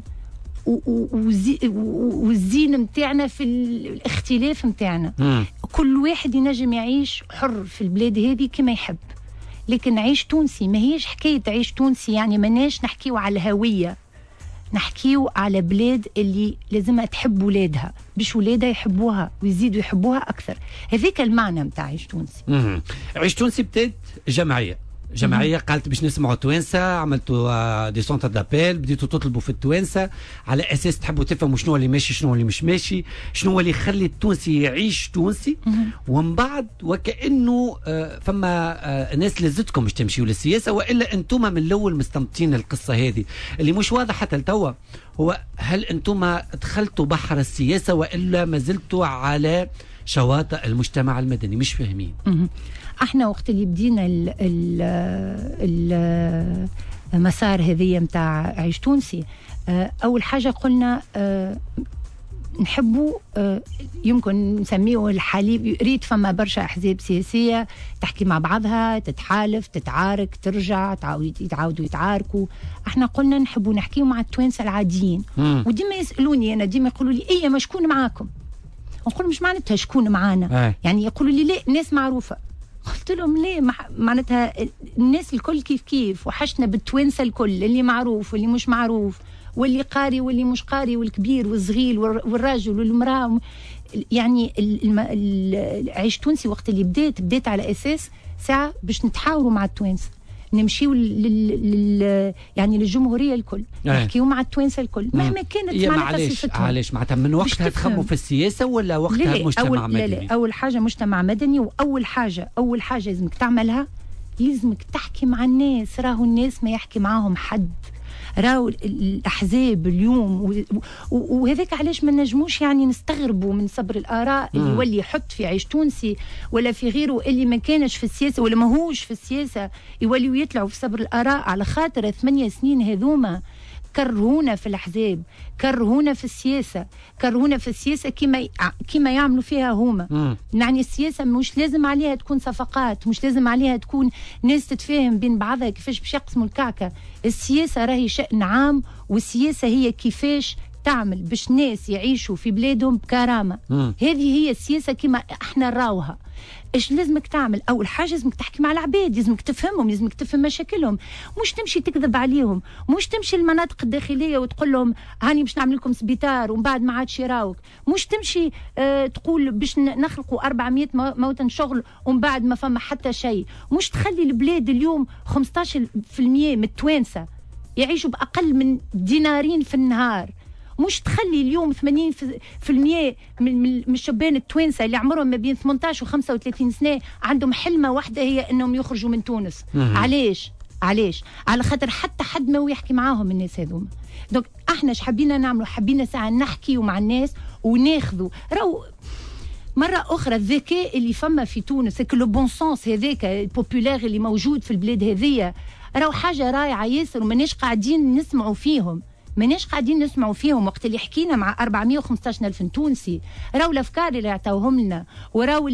والزين متاعنا في الاختلاف متاعنا. كل واحد ينجم يعيش حر في البلاد هذه كما يحب. لكن عيش تونسي ما هيش حكاية عيش تونسي، يعني مناش نحكيو على الهوية، نحكيو على بلاد اللي لازمها تحب ولادها باش ولادها يحبوها ويزيدوا يحبوها أكثر. هذيك المعنى متاع عيش تونسي. عيش تونسي بدات جمعية جمعيه قالت باش نسمعوا توانسه، عملتوا دي سونتر دابيل، بديتوا تطلبوا في التوانسه على اساس تحبوا تفهموا شنو اللي ماشي شنو اللي مش ماشي، شنو اللي يخلي التونسي يعيش تونسي. ومن بعد وكانه فما ناس لزتكم باش تمشيوا للسياسه، والا انتم من الاول مستمتين القصه هذه اللي مش واضح حتى لتوا. هو هل انتم دخلتوا بحر السياسه والا ما زلتوا على شواطئ المجتمع المدني؟ مش فاهمين. احنا وقت اللي بدينا المسار هذية متاع عيش تونسي، اول حاجه قلنا نحبوا يمكن نسميه الحليب. ريت فما برشا احزاب سياسيه تحكي مع بعضها، تتحالف، تتعارك، ترجع، يتعاودوا يتعاركوا. احنا قلنا نحبوا نحكيوا مع التوانسه العاديين. وديما يسالوني انا، ديما يقولوا لي ايه ما شكون معاكم؟ نقول مش معناتها شكون معانا، يعني يقولوا لي لا ناس معروفه. قلت لهم ليه؟ معناتها الناس الكل كيف كيف، وحشنا بالتوانسه الكل، اللي معروف واللي مش معروف، واللي قاري واللي مش قاري، والكبير والصغير والراجل والمراه. يعني عيش تونسي وقت اللي بديت على اساس ساعه باش نتحاوروا مع التوانسه، نمشيو يعني للجمهوريه الكل، نحكيو مع التوانسه الكل مهما كانت معناتها صفتهم. علاش معناتها من وقتها تخموا في السياسه ولا وقتها مجتمع مدني؟ لا اول حاجه مجتمع مدني، واول حاجه لازمك تعملها، لازمك تحكي مع الناس. راهو الناس ما يحكي معاهم حد، راهو الاحزاب اليوم وهذاك علاش ما نجموش يعني نستغربوا من صبر الاراء اللي يولي يحط في عيش تونسي ولا في غيره اللي ما كانش في السياسه ولا ماهوش في السياسه، يوليوا يطلعوا في صبر الاراء على خاطر 8 سنين هذوما كرهونا في الاحزاب، كرهونا في السياسه كما يعملوا فيها هما. يعني السياسه مش لازم عليها تكون صفقات، مش لازم عليها تكون ناس تتفاهم بين بعضها كيفاش باش يقسموا الكعكه. السياسه راهي شأن عام، والسياسه هي كيفاش تعمل باش ناس يعيشوا في بلادهم بكرامه. هذه هي السياسه كما احنا نراوها. ايش لازمك تعمل؟ اول حاجه لازمك تحكي مع العباد، لازمك تفهمهم، لازمك تفهم مشاكلهم، مش تمشي تكذب عليهم، مش تمشي المناطق الداخليه وتقول لهم هاني باش نعمل لكم سبيطار ومن بعد ما عادش يراوك، مش تمشي تقول باش نخلقوا 400 موطن شغل ومن بعد ما فما حتى شيء، مش تخلي البلاد اليوم 15% من التوانسه يعيشوا باقل من دينارين في النهار، مش تخلي اليوم 80% من الشبان التوانسه اللي عمرهم ما بين 18 و 35 سنه عندهم حلمه واحده هي انهم يخرجوا من تونس. علاش؟ على خاطر حتى حد ما يحكي معاهم الناس هذوما. دونك احنا حبينا نعملوا، حبينا ساعه نحكيوا مع الناس وناخذوا. راهو مرة أخرى الذكاء اللي فما في تونس، لو بون سونس هذاك البوبولار اللي موجود في البلاد هذية، راهو حاجة رائعة ياسر، وماناش قاعدين نسمعوا فيهم. وقت اللي حكينا مع 415 ألف تونسي، راهو الأفكار اللي عطاوهم لنا، وراهو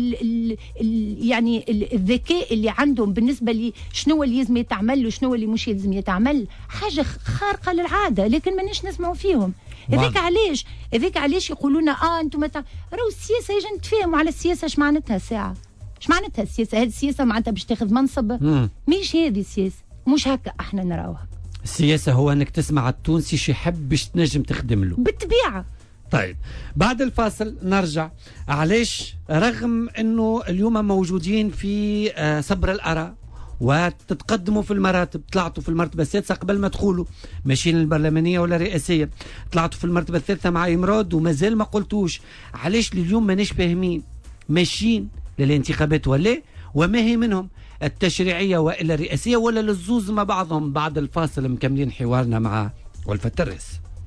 يعني الذكاء اللي عندهم بالنسبة لي شنو اللي لازم يتعمل وشنو اللي مش لازم يتعمل، حاجة خارقة للعادة، لكن ماناش نسمعوا فيهم. هذاك علاش يقولون انتم راهو السياسه يجي نتفاهموا على السياسه. اش معناتها ساعه؟ اش معناتها السياسه؟ هذه السياسه معناتها باش تاخذ منصب؟ مش هذه السياسه، مش هكا احنا نراوها. السياسه هو انك تسمع التونسي شي يحب باش تنجم تخدم له بالطبيعه. طيب بعد الفاصل نرجع. علاش رغم انه اليوم موجودين في صبر الاراء وتتقدموا في المراتب، طلعتوا في المرتبه السادسه قبل ما تدخلوا ماشيين البرلمانيه ولا الرئاسيه، طلعتوا في المرتبه الثالثه مع إمراد ومازال ما قلتوش. علاش لليوم ماناش فاهمين ماشيين للانتخابات وما هي منهم التشريعيه والا الرئاسيه ولا للزوز مع بعضهم؟ بعد الفاصل مكملين حوارنا مع ولفة الرئيس.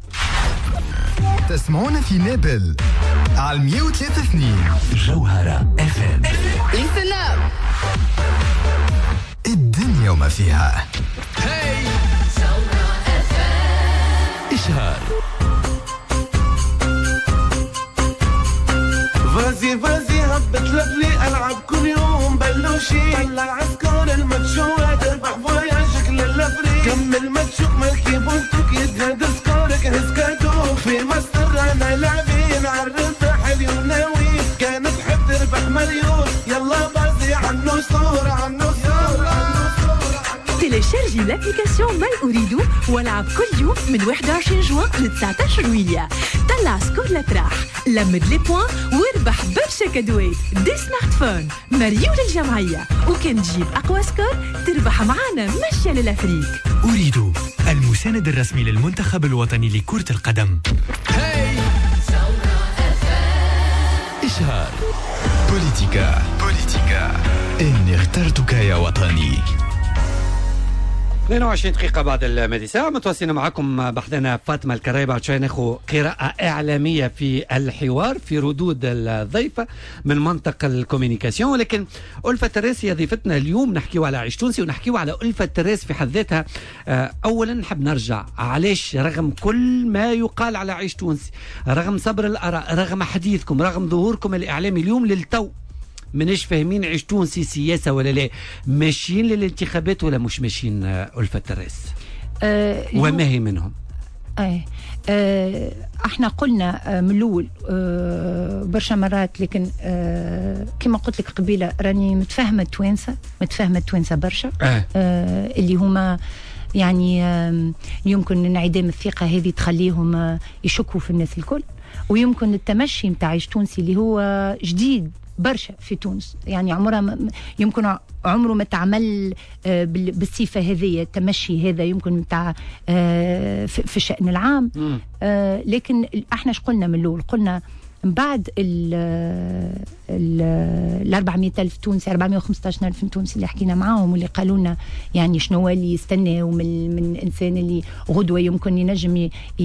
تسمعون في نابل على 103.2 جوهرة FM. السلام الدنيا وما فيها. هاي جوهرة FM. إشهار فازي هبط لفلي ألعب كل يوم بلوشي، طلع عسكر الماتشوات اربح فواياجك للأفريق، كمل ماتشوك مالكي بولتوك يتهدر سكورك هسكاتو في مصر. أنا لاعبين عالربح اليوم ناوي، كانت تحب تربح مليون، يلا بازي عنو صورة. téléchargez تنجي لابليكاسيون مال أريد والعب كل يوم من 21 جوان ل 19 جويلية. طلع سكور الأفراح، لمد لي بوان واربح برشا كادوات، دي سمارت فون مريول الجمعية، وكان تجيب أقوى سكور تربح معانا مشية للأفريق. أريد المساند الرسمي للمنتخب الوطني لكرة القدم. إشهار بوليتيكا إني اخترتك يا وطني. 22 دقيقة بعد الماضي ساعة، متواصلين معكم بحثنا فاطمة الكراي. بعد شوي ناخذ قراءة إعلامية في الحوار في ردود الضيفة من منطق الكوميونيكاسيون. ولكن ألفة تراس هي ضيفتنا اليوم، نحكيو على عيش تونسي ونحكيو على ألفة تراس في حد ذاتها. أولا نحب نرجع علاش رغم كل ما يقال على عيش تونسي، رغم صبر الآراء، رغم حديثكم، رغم ظهوركم الإعلامي اليوم للتو مناش فاهمين عيش تونسي سياسة ولا لا، ماشيين للانتخابات ولا مش ماشيين؟ ألفة تراس وما هي منهم؟ احنا قلنا من الاول برشا مرات، لكن كما قلت لك قبيله راني متفاهمه التوانسه برشا. اللي هما يعني يمكن انعدام الثقه هذه تخليهم يشكوا في الناس الكل، ويمكن التمشي نتاع عيش تونسي اللي هو جديد برشا في تونس، يعني يمكن عمره ما تعمل بالصفه هذه. التمشي هذا يمكن نتاع في الشأن العام. لكن احنا قلنا من الاول، قلنا من بعد ال 400,000 تونسي، 415,000 تونسي اللي حكينا معاهم واللي قالوا لنا يعني شنو اللي يستناو من انسان اللي غدوه يمكن ينجم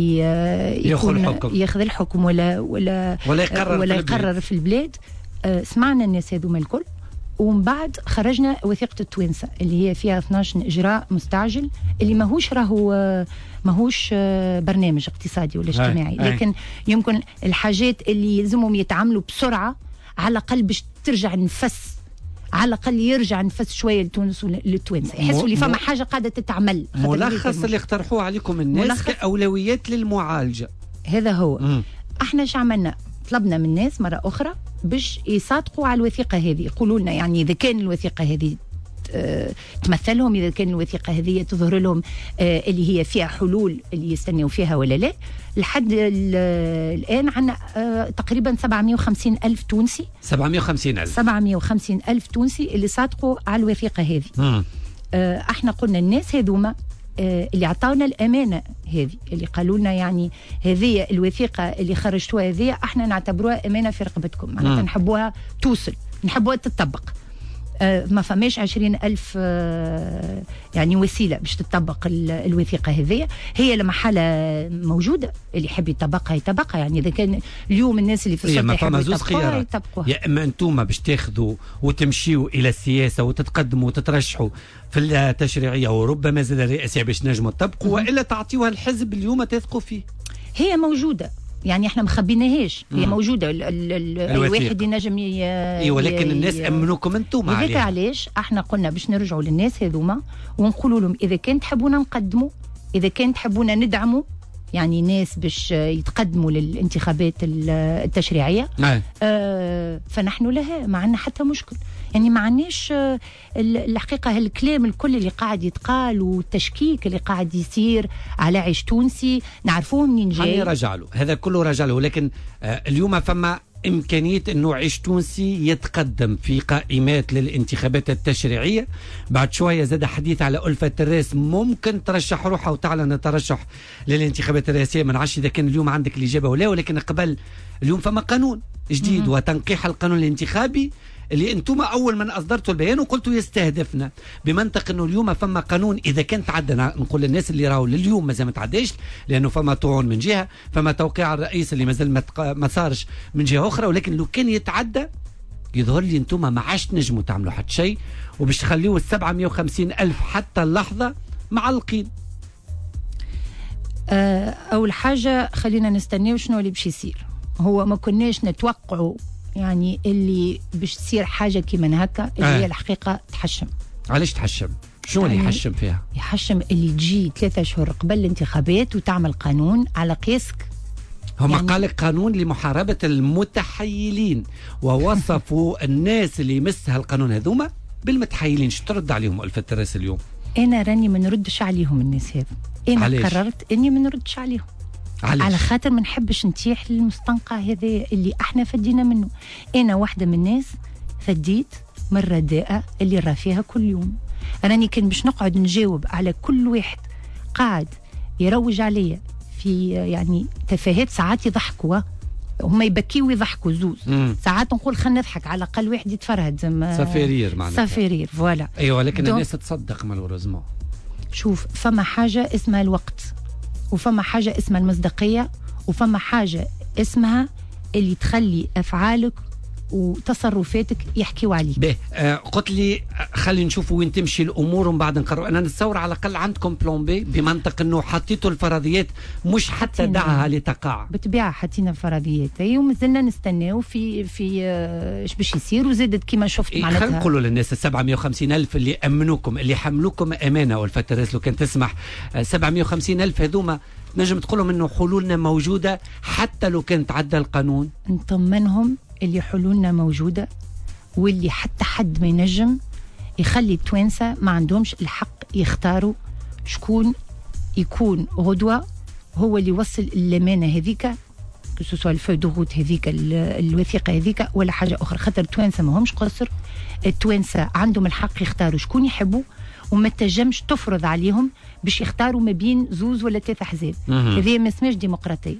ياخذ الحكم ولا يقرر في البلاد. سمعنا الناس هذوما الكل، ومن بعد خرجنا وثيقة التوانسة اللي هي فيها 12 إجراء مستعجل، اللي ماهوش برنامج اقتصادي ولا اجتماعي، لكن يمكن الحاجات اللي يلزمهم يتعاملوا بسرعة، على الأقل باش ترجع نفس، على الأقل يرجع نفس شوية لتونس وللتوانسة، يحسوا اللي فما حاجة قاعدة تتعمل. ملخص اللي اقترحوه عليكم الناس كأولويات للمعالجة، هذا هو. احنا ايش عملنا؟ طلبنا من الناس مرة أخرى باش يصادقوا على الوثيقة هذه، يقولوا لنا يعني إذا كان الوثيقة هذه تمثلهم، إذا كان الوثيقة هذه تظهر لهم اللي هي فيها حلول اللي يستنوا فيها ولا لا. لحد الآن عنا تقريبا 750,000 تونسي، 750,000 تونسي اللي صادقوا على الوثيقة هذه. احنا قلنا الناس هذوما اللي عطاونا الأمانة هذه، اللي قالوا لنا يعني هذه الوثيقة اللي خرجتوها هذه احنا نعتبروها أمانة في رقبتكم، معناتها نحبوها توصل، نحبوها تطبق. ما فماش 20,000 يعني وسيلة باش تطبق الوثيقة هذه. هي لما حالة موجودة، اللي يحب يطبقها يطبقها. يعني إذا كان اليوم الناس اللي في السلطة يحبوا يطبقوها يطبقوها. يا إما أنتم باش تاخذوا وتمشيوا إلى السياسة وتتقدموا وتترشحوا في التشريعية وربما زاد الرئاسية باش نجموا تطبقوا، وإلا تعطيوها الحزب اليوم تثقوا فيه. هي موجودة، يعني احنا مخبيناهاش، هي موجوده. الواحد ينجم ولكن الناس امنوكم انتم عليها. علاش احنا قلنا باش نرجعوا للناس هذوما ونقولوا لهم اذا كان تحبونا نقدموا، اذا كان تحبونا ندعموا، يعني ناس باش يتقدموا للانتخابات التشريعيه، فنحن لها، ما عندنا حتى مشكل. يعني ما عندناش الحقيقه هالكلام الكل اللي قاعد يتقال والتشكيك اللي قاعد يصير على عيش تونسي نعرفوه منين جاي. رجع له هذا كله، رجع له. ولكن اليوم فما إمكانية أنه عيش تونسي يتقدم في قائمات للانتخابات التشريعية. بعد شوية زاد حديث على ألفة تراس ممكن ترشح روحها وتعلن الترشح للانتخابات الرئاسية. ما نعرفش إذا كان اليوم عندك الإجابة ولا، ولكن قبل اليوم فما قانون جديد وتنقيح القانون الانتخابي اللي انتم اول من اصدرتوا البيان وقلتوا يستهدفنا، بمنطق انه اليوم فما قانون اذا كان تعدى. نقول للناس اللي راهو لليوم مازال ما تعداش، لانه فما طعون من جهه، فما توقيع الرئيس اللي مازال ما صارش من جهه اخرى. ولكن لو كان يتعدى يظهر لي انتم ما عادش تنجموا تعملوا حتى شيء، وباش تخليوا 750,000 حتى اللحظه معلقين. اول حاجه خلينا نستناو شنو اللي باش يصير. هو ما كناش نتوقعوا يعني اللي باش تصير حاجه كيما هكا اللي هي الحقيقه تحشم. علاش تحشم؟ شو اللي يحشم فيها؟ يحشم اللي تجي 3 أشهر قبل الانتخابات وتعمل قانون على قياسك. هم يعني قال قانون لمحاربه المتحيلين، ووصفوا الناس اللي يمسها القانون هذوما بالمتحيلين. شو ترد عليهم ألفة تراس اليوم؟ انا راني ما نردش عليهم الناس هذا. انا عليش؟ قررت اني ما نردش عليهم. عليش؟ على خاطر ما نحبش نتيح للمستنقع هذا اللي احنا فدينا منه. انا واحده من الناس فديت من الرداءه اللي راه فيها كل يوم. راني كان باش نقعد نجاوب على كل واحد قاعد يروج عليا في يعني تفاهات، ساعات يضحكوا، هما يبكيوا ويضحكوا زوز. ساعات نقول خلينا نضحك، على الاقل واحد يتفرهد زعما سفيرير معناتها. سفيرير فوالا. ايوه لكن الناس تصدق مالوريزمون. شوف، فما حاجه اسمها الوقت، وفما حاجه اسمها المصداقيه، وفما حاجه اسمها اللي تخلي افعالك وتصرفاتك يحكيوا عليك. باهي قلت لي خلي نشوفوا وين تمشي الامور ومن بعد نقرر. انا نتصور على الاقل عندكم بلان بي، بمنطق انه حطيتوا الفرضيات مش حتى دعها لتقع. بالطبيعه حطينا الفرضيات اي، ومازلنا نستناو في ايش باش يصير، وزادت كيما شفت معناتها. خلينا نقولوا للناس 750,000 اللي امنوكم، اللي حملوكم امانه، والفترات لو كان تسمح 750,000 هذوما نجم تقولهم انه حلولنا موجوده حتى لو كان تعدى القانون؟ نطمنهم اللي حلولنا موجوده، واللي حتى حد ما ينجم يخلي التوانسه ما عندهمش الحق يختاروا شكون يكون غدوه هو اللي يوصل الامانه هذيك، كسوسوا الفو دو روت هذيك الوثيقه هذيك ولا حاجه اخرى. خاطر التوانسه ما همش قصر، التوانسه عندهم الحق يختاروا شكون يحبوا، وما تنجمش تفرض عليهم باش يختاروا ما بين زوز ولا 3 احزاب. هذه ما اسمهاش ديمقراطيه.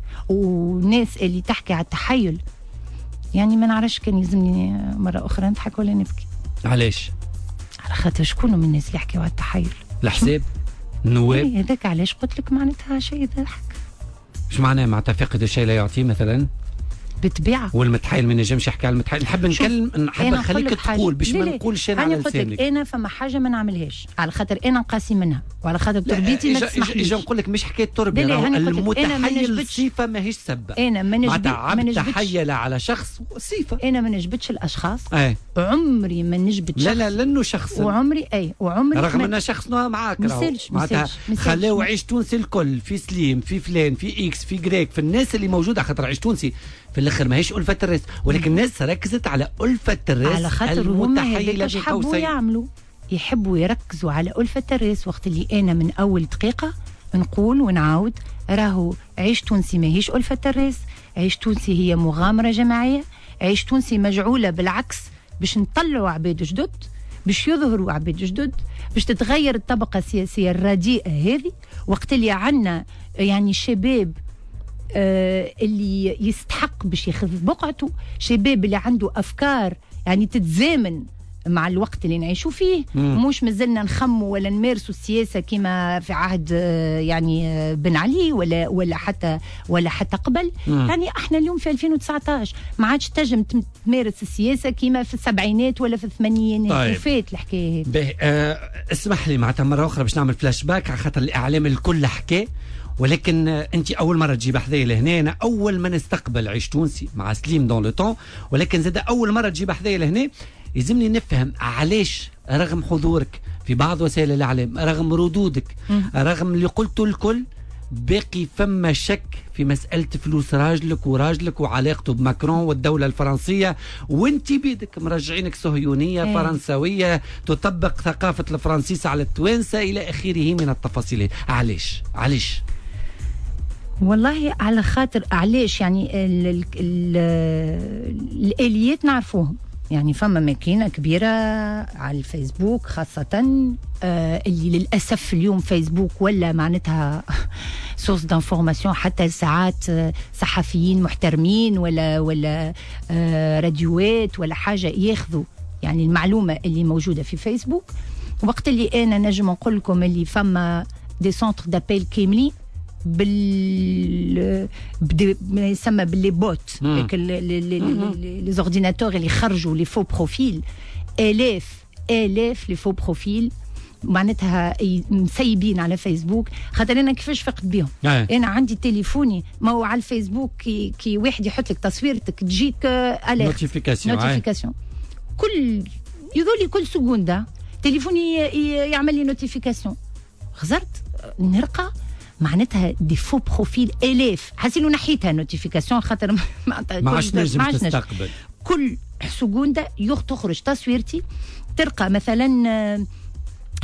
والناس اللي تحكي على التحيل، يعني ما نعرفش كان يلزمني مره اخرى نضحك ولا نبكي. علاش؟ على خاطر شكون من الناس اللي يحكيوا على التحيل؟ الحساب النواب. هذاك علاش قلت لك معناتها شيء يضحك. ايش معناه معناتها فاقد الشيء لا يعطيه مثلا؟ بالطبيعه. والمتحايل ما نجمش يحكي على المتحايل. نحب نكلم، نحب نخليك تقول باش ما نقولش انا على لسانك. انا فما حاجه ما نعملهاش على خاطر انا نقاسي منها، وعلى خاطر تربيتي ما تسمحليش. اجا نقول لك مش حكايه تربيه، المتحيل صفه ماهيش سبه. انا ما نجبدش تحيل على شخص صفه. انا ما نجبدش الاشخاص. عمري ما نجبد شخص. لا لانه شخص. وعمري رغم ان شخصنا معاك معناتها خلاو عيش تونسي الكل، في سليم، في فلان، في اكس، في جريك، في الناس اللي موجوده. خاطر عيش تونسي في الاخر ماهيش ألفة الراس، ولكن الناس ركزت على ألفة الراس على خاطر هما هذاك حبوا يعملوا، يحبوا يركزوا على ألفة الراس. وقت اللي أنا من أول دقيقة نقول ونعاود، راهو عيش تونسي ماهيش ألفة الراس، عيش تونسي هي مغامرة جماعية، عيش تونسي مجعولة بالعكس باش نطلعوا عباد جدد، باش يظهروا عباد جدد، باش تتغير الطبقة السياسية الرديئة هذه. وقت اللي عنا يعني شباب اللي يستحق باش ياخذ بقعته، شباب اللي عنده افكار يعني تتزامن مع الوقت اللي نعيشوا فيه. مش مازلنا نخموا ولا نمارسوا السياسه كما في عهد يعني بن علي ولا حتى قبل. يعني احنا اليوم في 2019 ما عادش تنجم تمارس السياسه كما في السبعينات ولا في الثمانينات. طيب. وفات الحكايه هذه. اسمح لي معناتها مره اخرى باش نعمل فلاش باك، على خاطر الاعلام الكل حكى، ولكن انت اول مره تجيب حذايا لهنا. انا اول ما نستقبل عيش تونسي مع سليم دون لو طون، ولكن زاد اول مره تجيب حذايا لهنا. يلزمني نفهم علاش رغم حضورك في بعض وسائل الاعلام، رغم ردودك، رغم اللي قلته الكل، باقي فما شك في مساله فلوس راجلك وعلاقته بماكرون والدوله الفرنسيه، وانت بيدك مرجعينك صهيونيه فرنسويه تطبق ثقافه الفرنسيس على التوانسه الى اخره من التفاصيل. علاش؟ والله على خاطر علاش يعني الاليات نعرفوهم. يعني فما ماكينه كبيره على الفيسبوك خاصه، اللي للاسف اليوم فيسبوك ولا معناتها سورس دانفورماسيون، حتى ساعات صحفيين محترمين ولا راديوات ولا حاجه ياخذوا يعني المعلومه اللي موجوده في فيسبوك. وقت اللي انا نجم نقول لكم اللي فما دي سونتر دابيل كاملين ما يسمى باللي بوت، لي زورديناتور اللي خرجوا لي فو بروفيل، الاف لي فو بروفيل معناتها مسيبين على فيسبوك. خاطر انا كيفاش فقد بيهم؟ انا عندي تليفوني ما هو على الفيسبوك كي واحد يحط لك تصويرتك تجيك نوتيفيكاسيون كل يقول لي كل سكوندا تليفوني يعمل لي نوتيفيكاسيون. خزرت نرقى معناتها دي فو بروفيل الاف، حاسين نحيتها نوتيفيكاسيون خاطر ما عادش نجم تستقبل. كل سكوندا تخرج تصويرتي، تلقى مثلا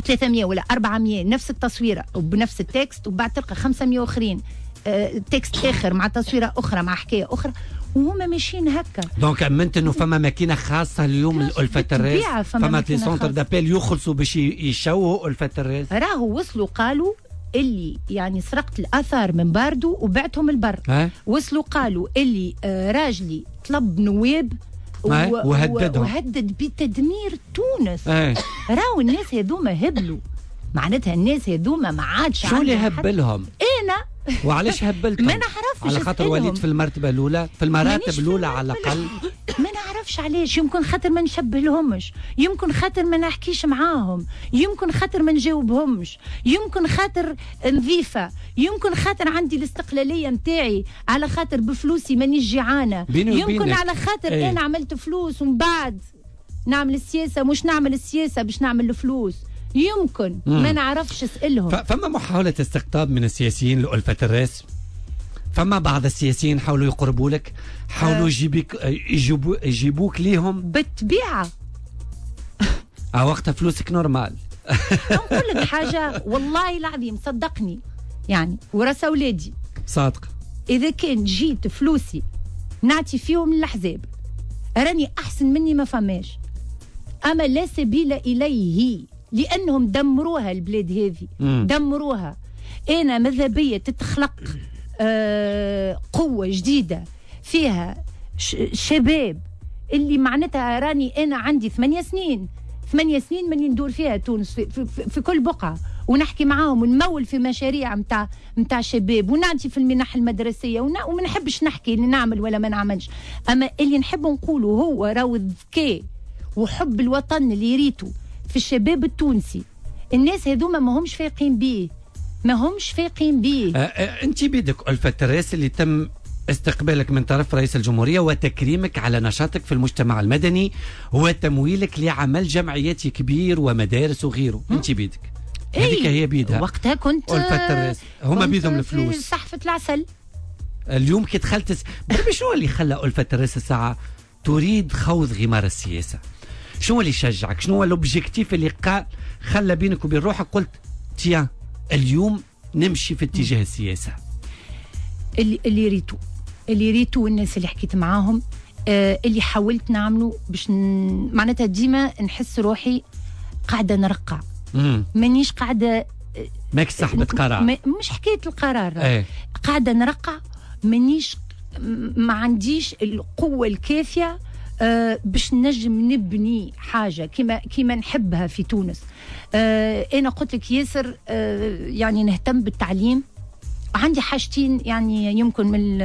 300 ولا 400 نفس التصويره وبنفس التكست، وبعد تلقى 500 اخرين تكست اخر مع تصويره اخرى مع حكايه اخرى، وهما ماشيين هكا. دونك امنت انه فما ماكينه خاصه اليوم لألفة الراس، فما في سونتر دابيل يخلصوا باش يشوهوا ألفة الراس. راهو وصلوا قالوا اللي يعني سرقت الاثار من باردو وبعتهم البر. وصلوا قالوا اللي راجلي طلب نواب وهدد بتدمير تونس. راهو الناس هذوما هبلوا، معناتها الناس هذوما ما عادش شو اللي هبلهم؟ انا وعلاش هبلتهم؟ ما نعرفش على خاطر وليد في المرتبه الاولى، في المراتب الاولى على الاقل. ما نعرفش علاش، يمكن خاطر ما نشبه لهمش، يمكن خاطر ما نحكيش معاهم، يمكن خاطر ما نجاوبهمش، يمكن خاطر نظيفه، يمكن خاطر عندي الاستقلاليه نتاعي، على خاطر بفلوسي مانيش جيعانه، يمكن على خاطر انا عملت فلوس ومن بعد نعمل السياسه، مش نعمل السياسه باش نعمل الفلوس، يمكن ما نعرفش اسالهم. فما محاولة استقطاب من السياسيين لألفة الراس؟ فما بعض السياسيين حاولوا يقربوا لك، حاولوا يجيبوك ليهم بالطبيعة. وقتها فلوسك نورمال. نقول لك حاجة والله العظيم صدقني، يعني ورث أولادي صادق، إذا كان جيت فلوسي نعطي فيهم للأحزاب راني أحسن مني ما فماش، أما لا سبيل إليه، لأنهم دمروها البلاد هذه، دمروها. أنا ماذا بيا تتخلق قوة جديدة فيها شباب اللي معناتها راني أنا عندي 8 سنين ماني ندور فيها تونس في كل بقعة، ونحكي معاهم ونمول في مشاريع متاع شباب، ونعطي في المنح المدرسية وما نحبش نحكي اللي نعمل ولا ما نعملش، أما اللي نحب نقوله هو راهو الذكاء وحب الوطن اللي يريته في الشباب التونسي. الناس هذوما ما همش فايقين بيه. انت بيدك ألفة الراس اللي تم استقبالك من طرف رئيس الجمهورية وتكريمك على نشاطك في المجتمع المدني وتمويلك لعمل جمعيات كبير ومدارس وغيره. انت بيدك هذيك هي بيدها وقتها كنت ألفة الراس، هما بيدهم الفلوس صحفة العسل. اليوم كي دخلت شنو اللي خلى ألفة الراس الساعة تريد خوض غمار السياسة؟ شنو اللي شجعك؟ شنو هو الاوبجيكتيف اللي خلى بينك وبين روحك قلت تيا اليوم نمشي في اتجاه السياسة؟ اللي ريتو والناس اللي حكيت معاهم، اللي حاولت نعمله باش معناتها ديما نحس روحي قاعدة نرقع، مانيش قاعدة ماك صاحبة قرار، مش حكاية القرار، قاعدة نرقع، مانيش ما عنديش القوة الكافية باش نجم نبني حاجة كما نحبها في تونس. أنا قلت لك ياسر يعني نهتم بالتعليم، عندي حاجتين يعني يمكن من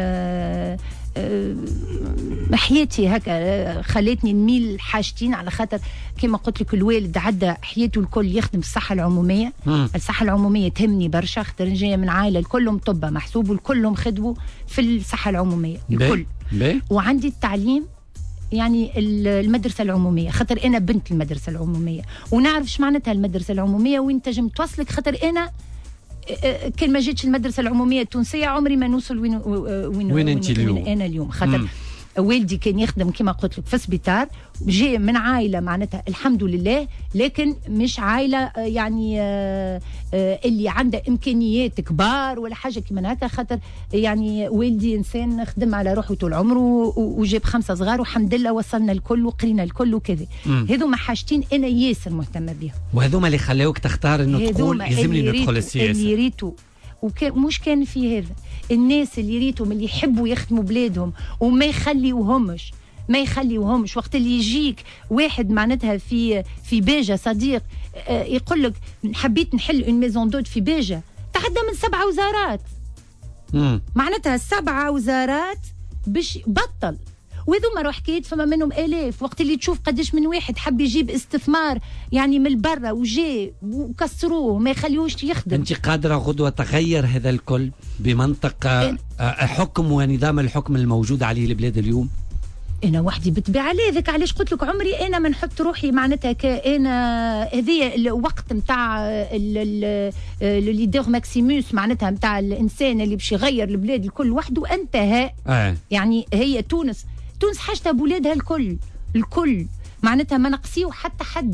حياتي هكا خلتني نميل حاجتين، على خاطر كما قلت لك الوالد عدى حياته الكل يخدم في الصحة العمومية. الصحة العمومية تهمني برشا، خاطر جاية من عائلة الكلهم طبة محسوب والكلهم خدموا في الصحة العمومية الكل. وعندي التعليم يعني المدرسة العمومية، خاطر أنا بنت المدرسة العمومية ونعرف ايش معناتها المدرسة العمومية وين تجم توصلك، خاطر أنا كان ما جيتش المدرسة العمومية التونسية عمري ما نوصل وين انت اليوم. أنا اليوم خاطر والدي كان يخدم كما قلت لك في سبيطار، جاي من عائلة معناتها الحمد لله، لكن مش عائلة يعني اللي عندها إمكانيات كبار ولا حاجة كما هكا، خاطر يعني والدي إنسان خدم على روحه طول عمره وجاب 5 صغار والحمد لله وصلنا الكل وقرينا الكل وكذا. هذوما حاجتين أنا ياسر مهتمة بهم، وهذوما اللي خلاوك تختار إنه تقول يلزمني ندخل السياسة. اللي ريتو مش كان في هذا الناس اللي ريتهم اللي يحبوا يخدموا بلادهم وما يخليوهمش وقت اللي يجيك واحد معناتها في باجة صديق يقول لك حبيت نحل اون ميزون دود في باجة، تعدى من 7 وزارات، معناتها 7 وزارات باش بطل، وذوما روح حكيت فما منهم آلاف. وقت اللي تشوف قديش من واحد حب يجيب استثمار يعني من البرة وجاء وكسروه ما يخليوش يخدم. انت قادرة غدوة تغير هذا الكل بمنطق حكم ونظام الحكم الموجود عليه البلاد اليوم؟ انا وحدي بتبيع عليه ذاك، علاش قلت لك عمري انا ما نحط روحي معناتها كأنا هذه الوقت نتاع الليدر ماكسيموس معناتها نتاع الانسان اللي باش يغير البلاد الكل وحده انتهى. يعني هي تونس حاجتها بولادها الكل معناتها ما نقصيو حتى حد،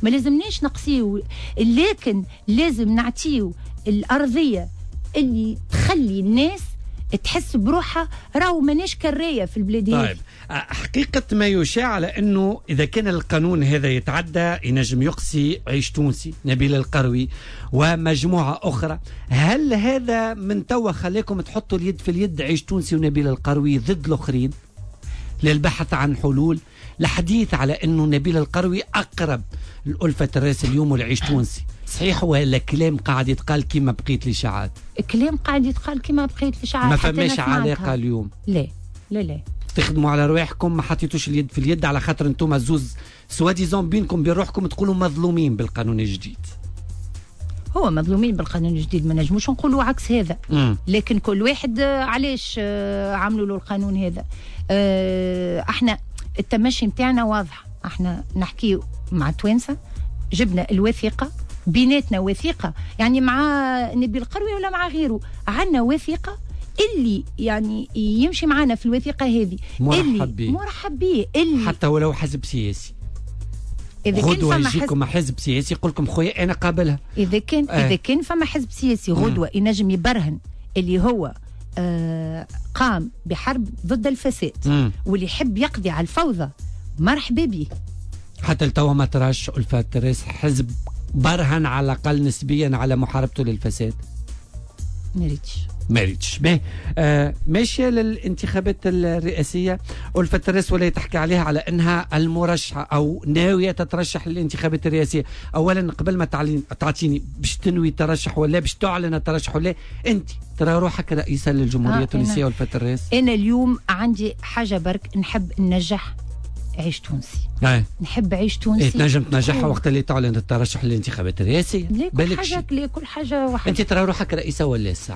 ما لازمناش نقصيو، لكن لازم نعطيو الأرضية اللي تخلي الناس تحس بروحها، راهو ماناش كرايه في البلاد. طيب حقيقة ما يشاع على أنه إذا كان القانون هذا يتعدى ينجم يقصي عيش تونسي، نبيل القروي ومجموعة أخرى. هل هذا من توا خليكم تحطوا اليد في اليد عيش تونسي ونبيل القروي ضد الآخرين للبحث عن حلول؟ الحديث على أنه نبيل القروي أقرب لألفة الراس اليوم والعيش تونسي، صحيح ولا كلام قاعد يتقال كما بقيت الإشاعات؟ كلام قاعد يتقال كما بقيت الإشاعات، ما فماش علاقة اليوم. لا لا لا، تخدموا على رواحكم، ما حطيتوش اليد في اليد على خاطر انتم الزوز سواديزون بينكم بين روحكم تقولوا مظلومين بالقانون الجديد. هو مظلومين بالقانون الجديد، ما نجموش نقولوا عكس هذا. لكن كل واحد علاش عملوا له القانون هذا. احنا التمشي متاعنا واضح، احنا نحكي مع التوانسه، جبنا الوثيقه بيناتنا، وثيقه يعني مع نبيل القروي ولا مع غيره، عندنا وثيقه اللي يعني يمشي معنا في الوثيقه هذه مرحب به اللي حتى ولو حزب سياسي. إذا غدوة يجيكم حزب سياسي يقول لكم خويا أنا قابلها. إذا كان فما حزب سياسي غدوة ينجم يبرهن اللي هو قام بحرب ضد الفساد واللي يحب يقضي على الفوضى، مرحبا به. حتى التوا ما تراش ألفة الراس حزب برهن على الأقل نسبيا على محاربته للفساد؟ ماريتش به. ماشية للانتخابات الرئاسية، ألفة الراس ولا تحكي عليها على أنها المرشحة أو ناوية تترشح للانتخابات الرئاسية. أولا قبل ما تعطيني باش تنوي ترشح ولا باش تعلن الترشح ولا أنت ترى روحك رئيسة للجمهورية التونسية ألفة الراس؟ أنا اليوم عندي حاجة برك، نحب ننجح عيش تونسي. نحب عيش تونسي. تنجم تنجحها وقت اللي تعلن الترشح للانتخابات الرئاسية. كل حاجة واحدة. أنت ترى روحك رئيسة ولا الساعة؟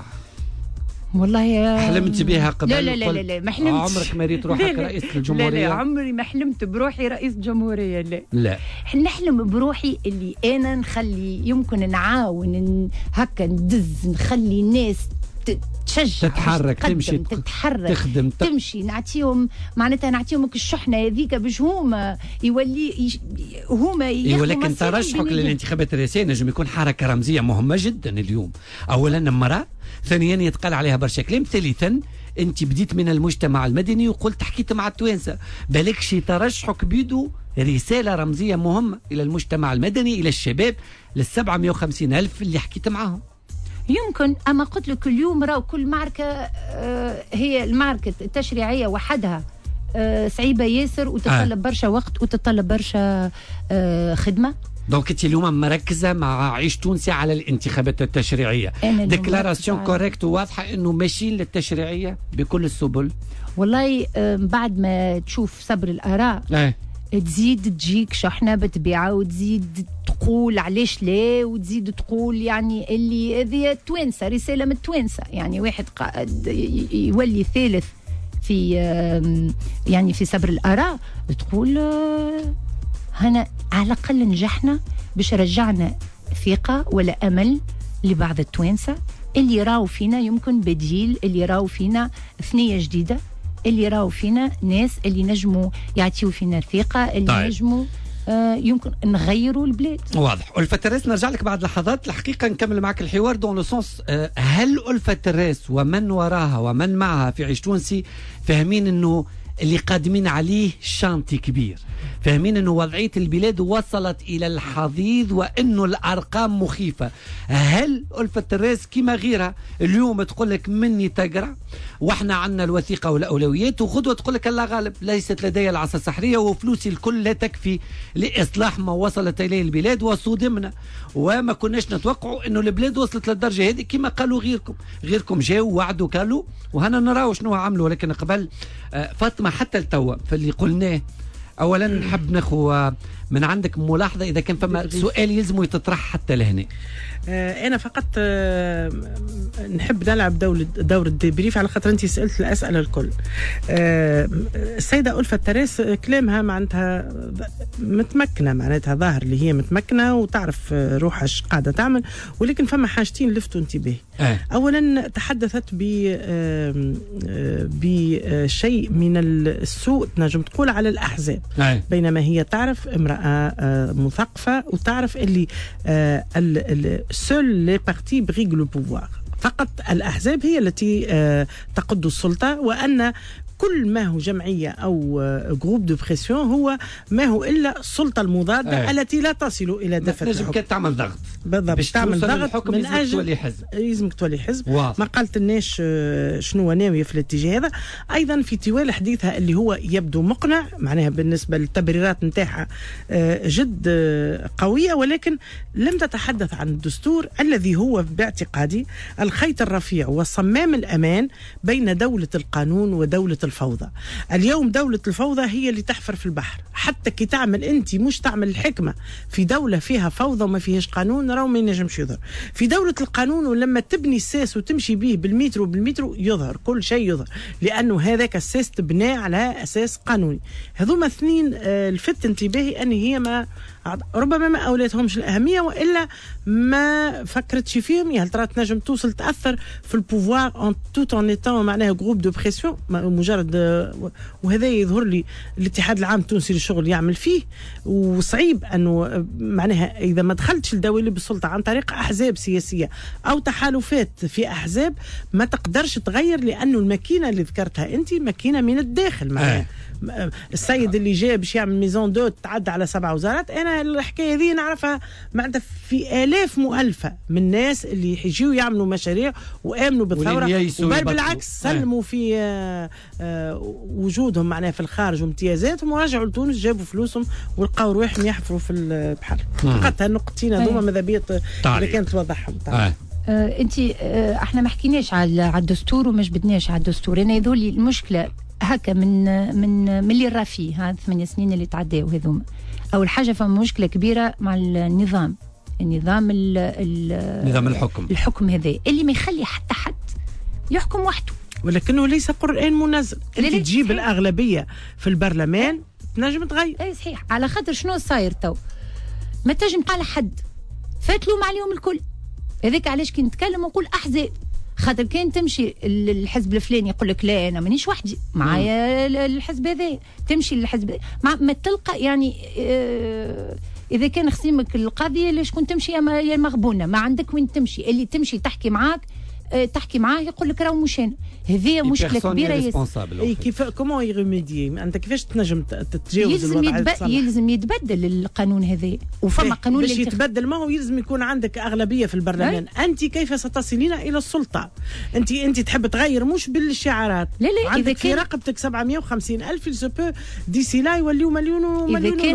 والله حلمت بها قبل؟ لا لا لا لا ما حلمتش. عمرك ما ريت روحك رئيس الجمهورية؟ لا لا عمري ما حلمت بروحي رئيس جمهورية. لا نحلم بروحي اللي أنا نخلي يمكن نعاون هكا ندز، نخلي الناس تشجع، تتحرك، تمشي، تتحرك، تخدم، تمشي، نعطيهم معناتها نعطيهم الشحنه هذيك باش هما يولي هما ياخذوا. ولكن ترشحك للانتخابات الرئاسيه نجم يكون حركه رمزيه مهمه جدا اليوم. اولا امراه، ثانيا يتقال عليها برشا كلام، ثالثا انت بديت من المجتمع المدني وقلت حكيت مع التوانسه، بالك شي ترشحك بيدو رساله رمزيه مهمه الى المجتمع المدني، الى الشباب، لل750,000 اللي حكيت معاهم. يمكن، أما قلت لك اليوم راهو كل معركة هي المعركة التشريعية وحدها صعيبة ياسر وتتطلب برشا وقت وتتطلب برشا خدمة. دونك انت اليوم مركزة مع عيش تونسي على الانتخابات التشريعية، ديكلاراسيون كوريكت وواضحة انه ماشيين للتشريعية بكل السبل. والله بعد ما تشوف صبر الآراء تزيد تجيك شحنة بتبيعة وتزيد تقول علاش لا، وتزيد تقول يعني اللي هذه التوانسة، رسالة من التوانسة، يعني واحد قاعد يولي ثالث في يعني في صبر الآراء، تقول هنا على الأقل نجحنا باش رجعنا ثقة ولا أمل لبعض التوانسة اللي يراو فينا يمكن بديل، اللي يراو فينا ثنية جديدة، اللي يراو فينا ناس اللي نجموا يعطيو فينا ثقة، اللي نجموا يمكن نغيروا البلاد. واضح. ألفة الراس نرجع لك بعد لحظات، الحقيقة نكمل معك الحوار دون لو سونس. هل ألفة الراس ومن وراها ومن معها في عيش تونسي فاهمين انه اللي قادمين عليه شانتي كبير، فاهمين انه وضعية البلاد وصلت الى الحضيض وانه الارقام مخيفة؟ هل ألفة الراس كما غيرها اليوم تقول لك مني تقرا واحنا عندنا الوثيقة والاولويات، وغدوة تقول لك الله غالب ليست لدي العصا السحرية وفلوسي الكل لا تكفي لاصلاح ما وصلت اليه البلاد، وصدمنا وما كناش نتوقعوا انه البلاد وصلت للدرجة هذه كما قالوا غيركم جاوا وعدوا قالوا، وهنا نراو شنو عملوا. ولكن قبل فاطمة حتى التوا فاللي قلناه، اولا نحب ناخذ من عندك ملاحظه اذا كان فما سؤال يلزم يتطرح حتى لهنا. انا فقط نحب نلعب دور الديبريف على خاطر انت سالت الاسئله الكل. السيده ألفة الراس كلامها معناتها متمكنه، معناتها ظاهر اللي هي متمكنه وتعرف روحها ايش قاعده تعمل، ولكن فما حاجتين لفتوا انتباهي. اولا تحدثت بشيء من السوء تنجم تقول على الاحزاب. بينما هي تعرف امرأة مثقفة وتعرف اللي سول لي بارتي بريغ لو بوفوار، فقط الأحزاب هي التي تقود السلطة، وأن كل ما هو جمعية أو جروب دو بريسيون هو ما هو إلا السلطة المضادة التي لا تصل إلى دفع الحكم. نجم تعمل ضغط بالضبط، تعمل ضغط من أجل يلزمك تولي حزب. ما قالت لناش شنو ناوية في الاتجاه هذا. أيضا في طوال حديثها اللي هو يبدو مقنع، معناها بالنسبة للتبريرات نتاعها جد قوية، ولكن لم تتحدث عن الدستور الذي هو باعتقادي الخيط الرفيع وصمام الأمان بين دولة القانون ودولة الفوضى. اليوم دولة الفوضى هي اللي تحفر في البحر، حتى كي تعمل انت مش تعمل الحكمة في دولة فيها فوضى وما فيهاش قانون راهو ما ينجمش يظهر. في دولة القانون ولما تبني الساس وتمشي به بالمترو يظهر كل شيء يظهر، لأنه هذاك الساس تبناه على أساس قانوني. هذوما اثنين الفت انتباهي أن هي ما ربما ما أوليتهمش الأهمية، وإلا ما فكرتش فيهم. هل ترى تنجم توصل تأثر في البوفوار توت ان ايتون معناها جروب دو بريسيون مجرد، وهذا يظهر لي الاتحاد العام التونسي للشغل يعمل فيه. وصعيب أنه معناها إذا ما دخلتش الدولة بالسلطة عن طريق أحزاب سياسية أو تحالفات في أحزاب ما تقدرش تغير، لأنه الماكينة اللي ذكرتها أنت ماكينة من الداخل. معناها السيد اللي جاء باش يعمل ميزون دوت تعدى على 7 وزارات، انا الحكايه ذي نعرفها معناتها في آلاف مؤلفه من الناس اللي يجيو يعملوا مشاريع وامنوا بالثوره، بل بالعكس سلموا في وجودهم معناها في الخارج وامتيازاتهم، ورجعوا لتونس جابوا فلوسهم ولقاو رواحهم يحفروا في البحر. فقط هالنقطتين هذوما ماذا بيا اذا كانت توضحهم. انت احنا ما حكيناش على الدستور وما جبدناش على الدستور. انا يظهر لي المشكله هكا من اللي راه فيه 8 سنين اللي تعداو هذوما. اول حاجه فما مشكله كبيره مع النظام الحكم هذا اللي ما يخلي حتى حد يحكم وحده، ولكنه ليس قرآن منزل. انت تجيب الاغلبيه في البرلمان تنجم تغير. اي صحيح، على خاطر شنو صاير تو ما تنجم قال حد فاتلوم عليهم الكل. هذاك علاش كي نتكلم ونقول احزاب، خاطر كان تمشي الحزب الفلاني يقول لك لا انا مانيش وحدي معايا الحزب هذا، تمشي للحزب ما تلقى يعني اذا كان خصيمك القضيه ليش كنت تمشي يا مغبونه، ما عندك وين تمشي، اللي تمشي تحكي معاه يقول لك راهو مش انا. هذه مشكله كبيره. اي كيف كومون يريميدي انت كيفاش تنجم تتجاوز الوضع؟ يلزم يتبدل القانون هذا، وفما قانون باش يتبدل ما هو يلزم يكون عندك اغلبيه في البرلمان. انت كيف ستصلين الى السلطه؟ انت تحب تغير مش بالشعارات. لا عندك في رقبتك 750,000 سو ديسي لا يوليو مليون ومليون ونص.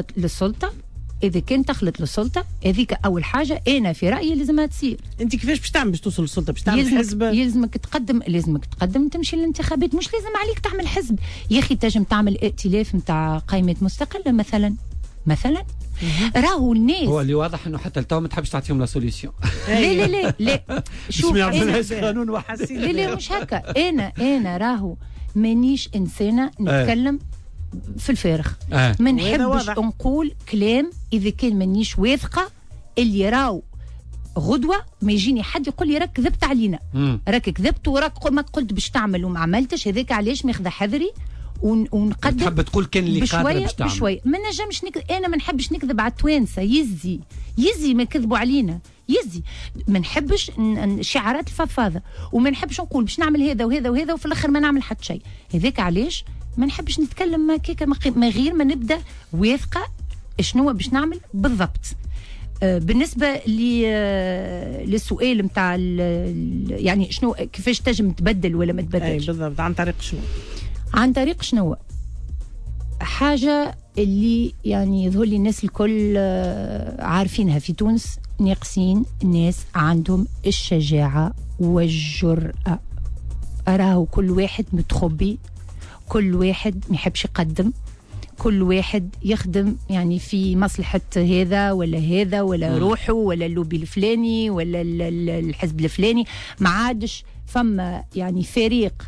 إذا كان تخلط للسلطة هذيك أول حاجة أنا في رأيي لازمها تصير. أنت كيفاش باش تعمل باش توصل للسلطة؟ باش تعمل حزب؟ يلزمك تقدم تمشي للانتخابات، مش لازم عليك تعمل حزب يا أخي. تنجم تعمل ائتلاف نتاع قائمة مستقلة مثلا راهو الناس هو اللي واضح انه حتى التو ما تحبش تعطيهم لا سوليسيون. لا شوف ما يعملهاش قانون واحد. لا مش هكا. انا راهو مانيش انسانه نتكلم في الفارغ. ما نحبش نقول كلام اذا كان مانيش واثقه اللي راهو غدوه ما يجيني حد يقول لي راك كذبت علينا، راك كذبت وراك ما قلت باش تعمل وما عملتش. هذاك علاش ماخذ حذري ونقدم. تحب تقول كان اللي قادر باش تعمل بشويه. ما نجمش انا ما نحبش نكذب على التوانسه. يزي ما كذبوا علينا، يزي ما نحبش شعارات الفضفاضه، وما نحبش نقول باش نعمل هذا وهذا وهذا وفي الاخر ما نعمل حتى شيء. هذاك علاش ما نحبش نتكلم ما كيكا ما غير ما نبدا واثقه شنو باش نعمل بالضبط. بالنسبه للسؤال نتاع يعني شنو كيفاش تنجم تبدل ولا ما تبدلش بالضبط، عن طريق شنو؟ عن طريق شنو؟ حاجه اللي يعني يظهر لي الناس الكل عارفينها في تونس، ناقصين الناس عندهم الشجاعه والجرأه. راهو كل واحد متخبي، كل واحد ما يحبش يقدم، كل واحد يخدم يعني في مصلحة هذا ولا روحه ولا اللوبي الفلاني ولا الحزب الفلاني. ما عادش فما يعني فريق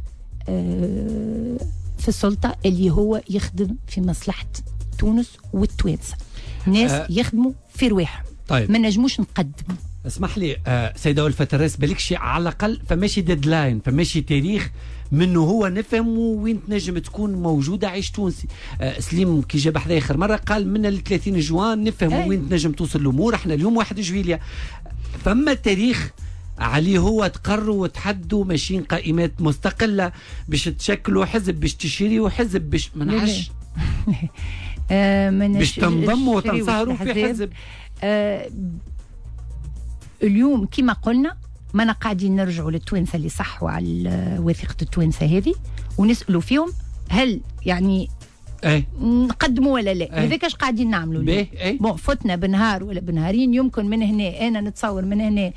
في السلطة اللي هو يخدم في مصلحة تونس والتوانسة. ناس يخدموا في رواحهم. طيب. ما نجموش نقدم اسمح لي سيدة ألفة الراس، بالكش على الأقل فماشي ديدلاين، فماشي تاريخ منه هو نفهم وين تنجم تكون موجودة عيش تونسي. سليم كي جاب حدا آخر مرة قال من 30 جوان نفهم وين تنجم توصل الأمور. احنا اليوم 1 جويلية، فما تاريخ عليه هو تقروا وتحدوا ماشيين قائمات مستقلة باش تشكلوا حزب، باش تشريوا حزب، باش منعش باش تنضموا وتنصهروا في حزب. اليوم كما قلنا ما قاعدين نرجعوا للتوانسه اللي صحوا على وثيقه التوانسه هذه ونسالوا فيهم هل يعني نقدموا ولا لا. هذاك اش قاعدين نعملوا اليوم. بون فتنا بنهار ولا بنهارين، يمكن من هنا انا نتصور من هنا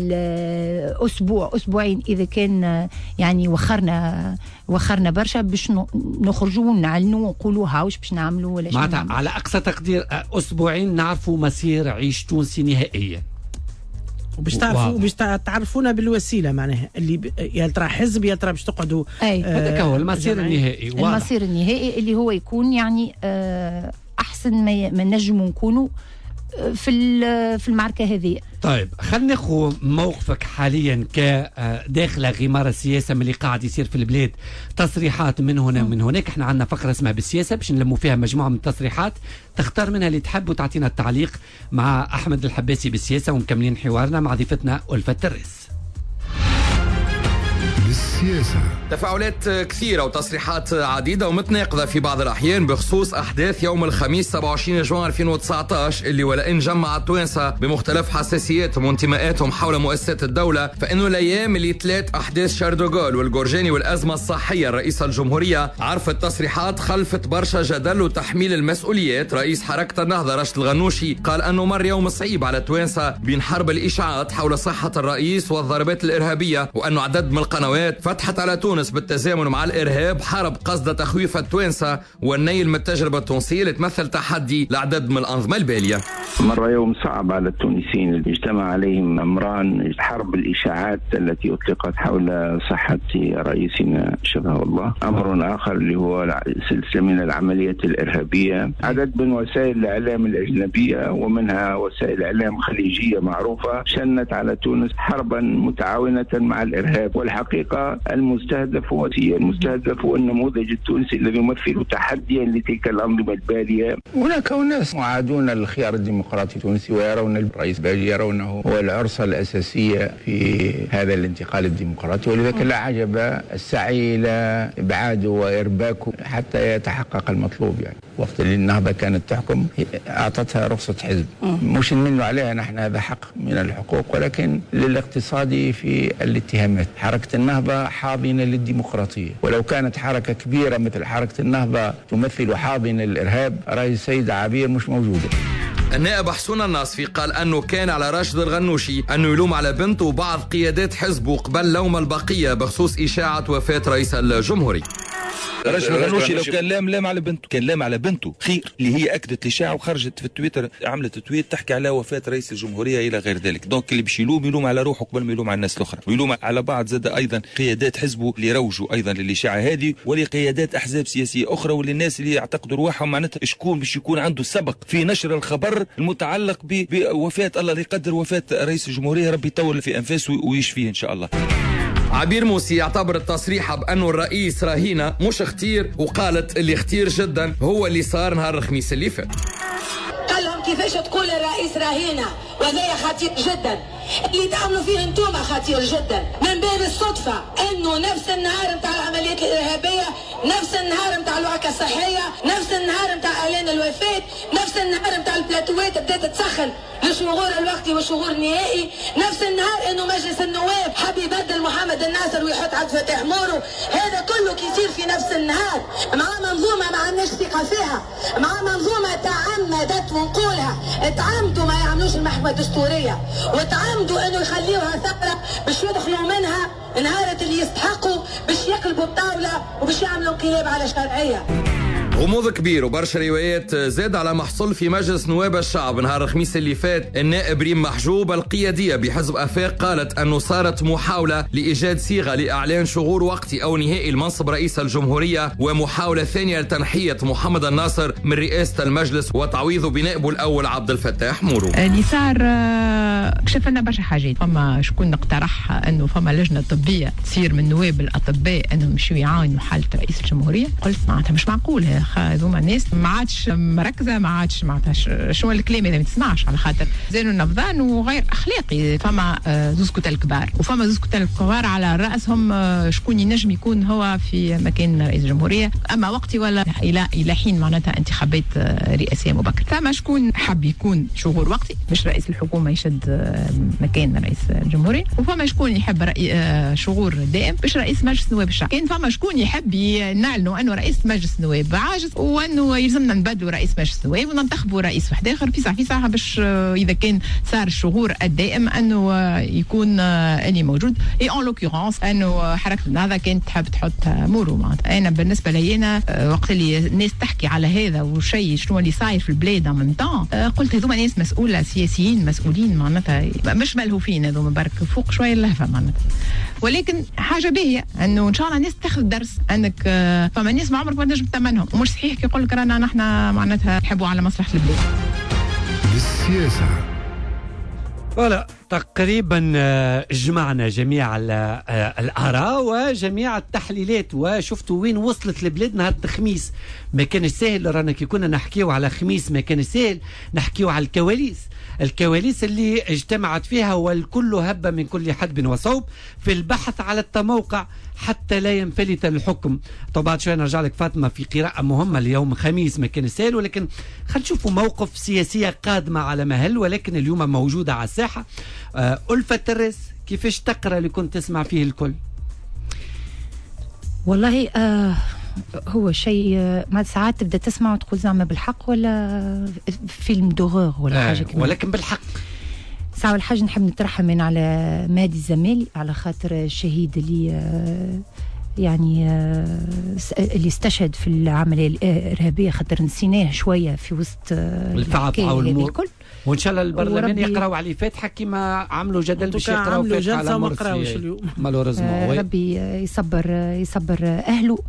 اسبوعين اذا كان يعني وخرنا برشا باش نخرجوا ونعلنوا ونقولوا واش باش نعملوا ولا شنو. معناتها على اقصى تقدير اسبوعين نعرفوا مسير عيش تونسي نهائيا. وباش تعرفوا باش تعرفونا بالوسيله معناها اللي يا ترى حزب يا ترى باش تقعدوا. هذاك هو المسير النهائي. المسير النهائي اللي هو يكون يعني احسن ما نجموا نكونوا في المعركه هذه. طيب خلينا ناخذ موقفك حاليا كداخل غمار السياسه من اللي قاعد يصير في البلاد، تصريحات من هنا ومن هناك. احنا عندنا فقره اسمها بالسياسه باش نلموا فيها مجموعه من التصريحات، تختار منها اللي تحب وتعطينا التعليق مع احمد الحباسي بالسياسه، ومكملين حوارنا مع ضيفتنا ألفة الراس. بالسياسة تفاعلات كثيرة وتصريحات عديدة ومتناقضة في بعض الأحيان بخصوص أحداث يوم الخميس 27 جوان 2019 اللي ولئن جمع التوانسة بمختلف حساسياتهم وانتماءاتهم حول مؤسسات الدولة، فإنه الأيام اللي تلات أحداث شاردوغول والجورجاني والأزمة الصحية الرئيس الجمهورية عرفت تصريحات خلفت برشا جدل وتحميل المسؤوليات. رئيس حركة النهضة راشد الغنوشي قال أنه مر يوم صعيب على التوانسة بين حرب الإشاعات حول صحة الرئيس والضربات الإرهابية، وأنه عدد من القنوات فتحت على تونس بالتزامن مع الإرهاب حرب قصد تخويف التوانسة والنيل من التجربة التونسية اللي تمثل تحدي لعدد من الأنظمة البالية. مر يوم صعب على التونسيين اللي اجتمع عليهم أمران: حرب الإشاعات التي أطلقت حول صحة رئيسنا شفاه الله، أمر آخر اللي هو سلسلة من العمليات الإرهابية. عدد من وسائل الإعلام الأجنبية ومنها وسائل إعلام خليجية معروفة شنت على تونس حربا متعاونة مع الإرهاب. والحقيقة المستهدف هو النموذج التونسي الذي يمثل تحديا لتلك الأنظمة البالية. هناك أناس معادون الخيار الديمقراطي التونسي ويرون الرئيس باجي يرونه هو العرصة الأساسية في هذا الانتقال الديمقراطي، ولذلك لا عجب السعي إلى إبعاده وإرباكه حتى يتحقق المطلوب. يعني وقت اللي النهضة كانت تحكم أعطتها رخصة حزب، مش نمنوا عليها نحن، هذا حق من الحقوق، ولكن للاقتصاد في الاتهامات. حركة النهضة حاضنة للديمقراطية، ولو كانت حركة كبيرة مثل حركة النهضة تمثل حاضنة الإرهاب رأي السيدة عبير مش موجودة. النائب حسون الناصفي قال أنه كان على راشد الغنوشي أنه يلوم على بنته وبعض قيادات حزبه قبل لوم البقية بخصوص إشاعة وفاة رئيس الجمهورية. راشد الغنوشي لو كان لام على بنته، كان لام على بنته خير، اللي هي أكدت الإشاعة وخرجت في التويتر، عملت تويت تحكي على وفاة رئيس الجمهورية إلى غير ذلك. دونك اللي باش يلوم على روحه قبل ما يلوم على الناس الأخرى، ويلوم على بعض زاد أيضا قيادات حزبه اللي روجوا أيضا للإشاعة هذه، ولقيادات أحزاب سياسية أخرى، وللناس اللي يعتقدوا رواحهم معناتها شكون باش يكون عنده سبق في نشر الخبر المتعلق بوفاة الله لا يقدر وفاة رئيس الجمهورية، ربي يطول في أنفاسه ويشفيه إن شاء الله. عبير موسي يعتبر التصريح بأنه الرئيس رهينة مش اختير، وقالت اللي اختير جدا هو اللي صار نهار الخميس اللي فات. قال لهم كيفاش تقول الرئيس رهينة، وهذا خطير جدا، اللي تعملوا فيه انتم خطير جدا. من باب الصدفة انه نفس النهار نتاع العمليات الارهابية، نفس النهار نتاع الوعكة الصحية، نفس النهار نتاع اعلان الوفاة، نفس النهار نتاع البلاتوات بدات تسخن للشهور الوقتي والشهور النهائي، نفس النهار انه مجلس النواب حب يبدل محمد الناصر ويحط عبد الفتاح مورو. هذا كله كيصير في نفس النهار مع منظومة ما عندناش ثقة فيها، مع منظومة تعمدت ونقولها تعمدوا ما يعملوش المحكمة الدستورية، وتعمدوا انه يخليوها ثغرة باش يدخلوا منها نهارة اللي يستحقوا باش يقلبوا الطاولة وباش يعملوا انقلاب على شرعية. غموض كبير وبرشا روايات زاد على محصول في مجلس نواب الشعب نهار الخميس اللي فات. النائب ريم محجوب القيادية بحزب أفاق قالت أنه صارت محاولة لإيجاد صيغة لإعلان شغور وقتي أو نهائي لمنصب رئيس الجمهورية، ومحاولة ثانية لتنحية محمد الناصر من رئاسة المجلس وتعويضه بنائبه الأول عبد الفتاح مورو. اللي صار كشف لنا برشا حاجات. فما شكون اقترح انه فما لجنه طبيه تصير من نواب الاطباء انهم يمشيو يعاونوا حاله رئيس الجمهوريه. قلت معناتها مش معقول، هذوما الناس ما عادش مركزه، ما عادش معناتها شنو الكلام هذا ما تسمعش، على خاطر زين النفضان وغير اخلاقي. فما زوز كتل كبار وفما زوز كتل كبار على راسهم شكون ينجم يكون هو في مكان رئيس الجمهوريه، اما وقتي ولا الى حين معناتها انتخابات رئاسيه مبكره. فما شكون حب يكون شغور وقتي باش رئيس الحكومه يشد مكان رئيس الجمهوريه، وفما شكون يحب شغور دائم باش رئيس مجلس نواب الشعب. كاين فما شكون يحب نعلنوا انه رئيس مجلس نواب عاجز وانه يلزمنا نبدلوا رئيس مجلس نواب وننتخبوا رئيس واحد اخر في ساعه باش اذا كان صار الشغور الدائم انه يكون اللي موجود. اي اون لوكورونس انه حركه النهضه كانت تحب تحط مورو. معناتها انا بالنسبه لي انا وقت اللي الناس تحكي على هذا وشيء شنو اللي صاير في البلاد من طون، قلت هذوما ناس مسؤوله سياسيين مسؤولين معناتها مش ملهوفين، هذوما برك فوق شويه اللهفه معناتها. ولكن حاجه باهيه انه ان شاء الله الناس تاخذ درس انك فما ناس ما عمرك ما تنجم تمنهم، ومش صحيح كي يقول لك رانا نحن معناتها نحبوا على مصلحه البلاد. بالسياسه ولا تقريبا جمعنا جميع الآراء وجميع التحليلات وشفتوا وين وصلت البلاد نهار الخميس. ما كان سهل، رانا كي كنا نحكيو على خميس ما كان سهل نحكيو على الكواليس اللي اجتمعت فيها والكل هب من كل حدب وصوب في البحث على التموقع حتى لا ينفلت الحكم. طبعا شوي نرجع لك فاطمة في قراءة مهمة اليوم خميس ما كان سهل، ولكن خل نشوفوا موقف سياسية قادمة على مهل ولكن اليوم موجودة على الساحة. ألفة الرس كيفاش تقرأ اللي كنت تسمع فيه الكل؟ والله هو شيء ما ساعات تبدا تسمع وتقول زعما بالحق ولا فيلم دوغور ولا حاجه كده، ولكن بالحق. ساعة الحاجة نحب نترحم على مهدي الزمالي على خاطر الشهيد اللي يعني اللي استشهد في العملية الإرهابية، خاطر نسيناه شوية في وسط الحكاية الكل. وإن شاء الله البرلمان يقراوا عليه فاتحة كما عملوا جدل باش يقراوا فاتحة على مرسي مالوريزمون. ربي يصبر أهله.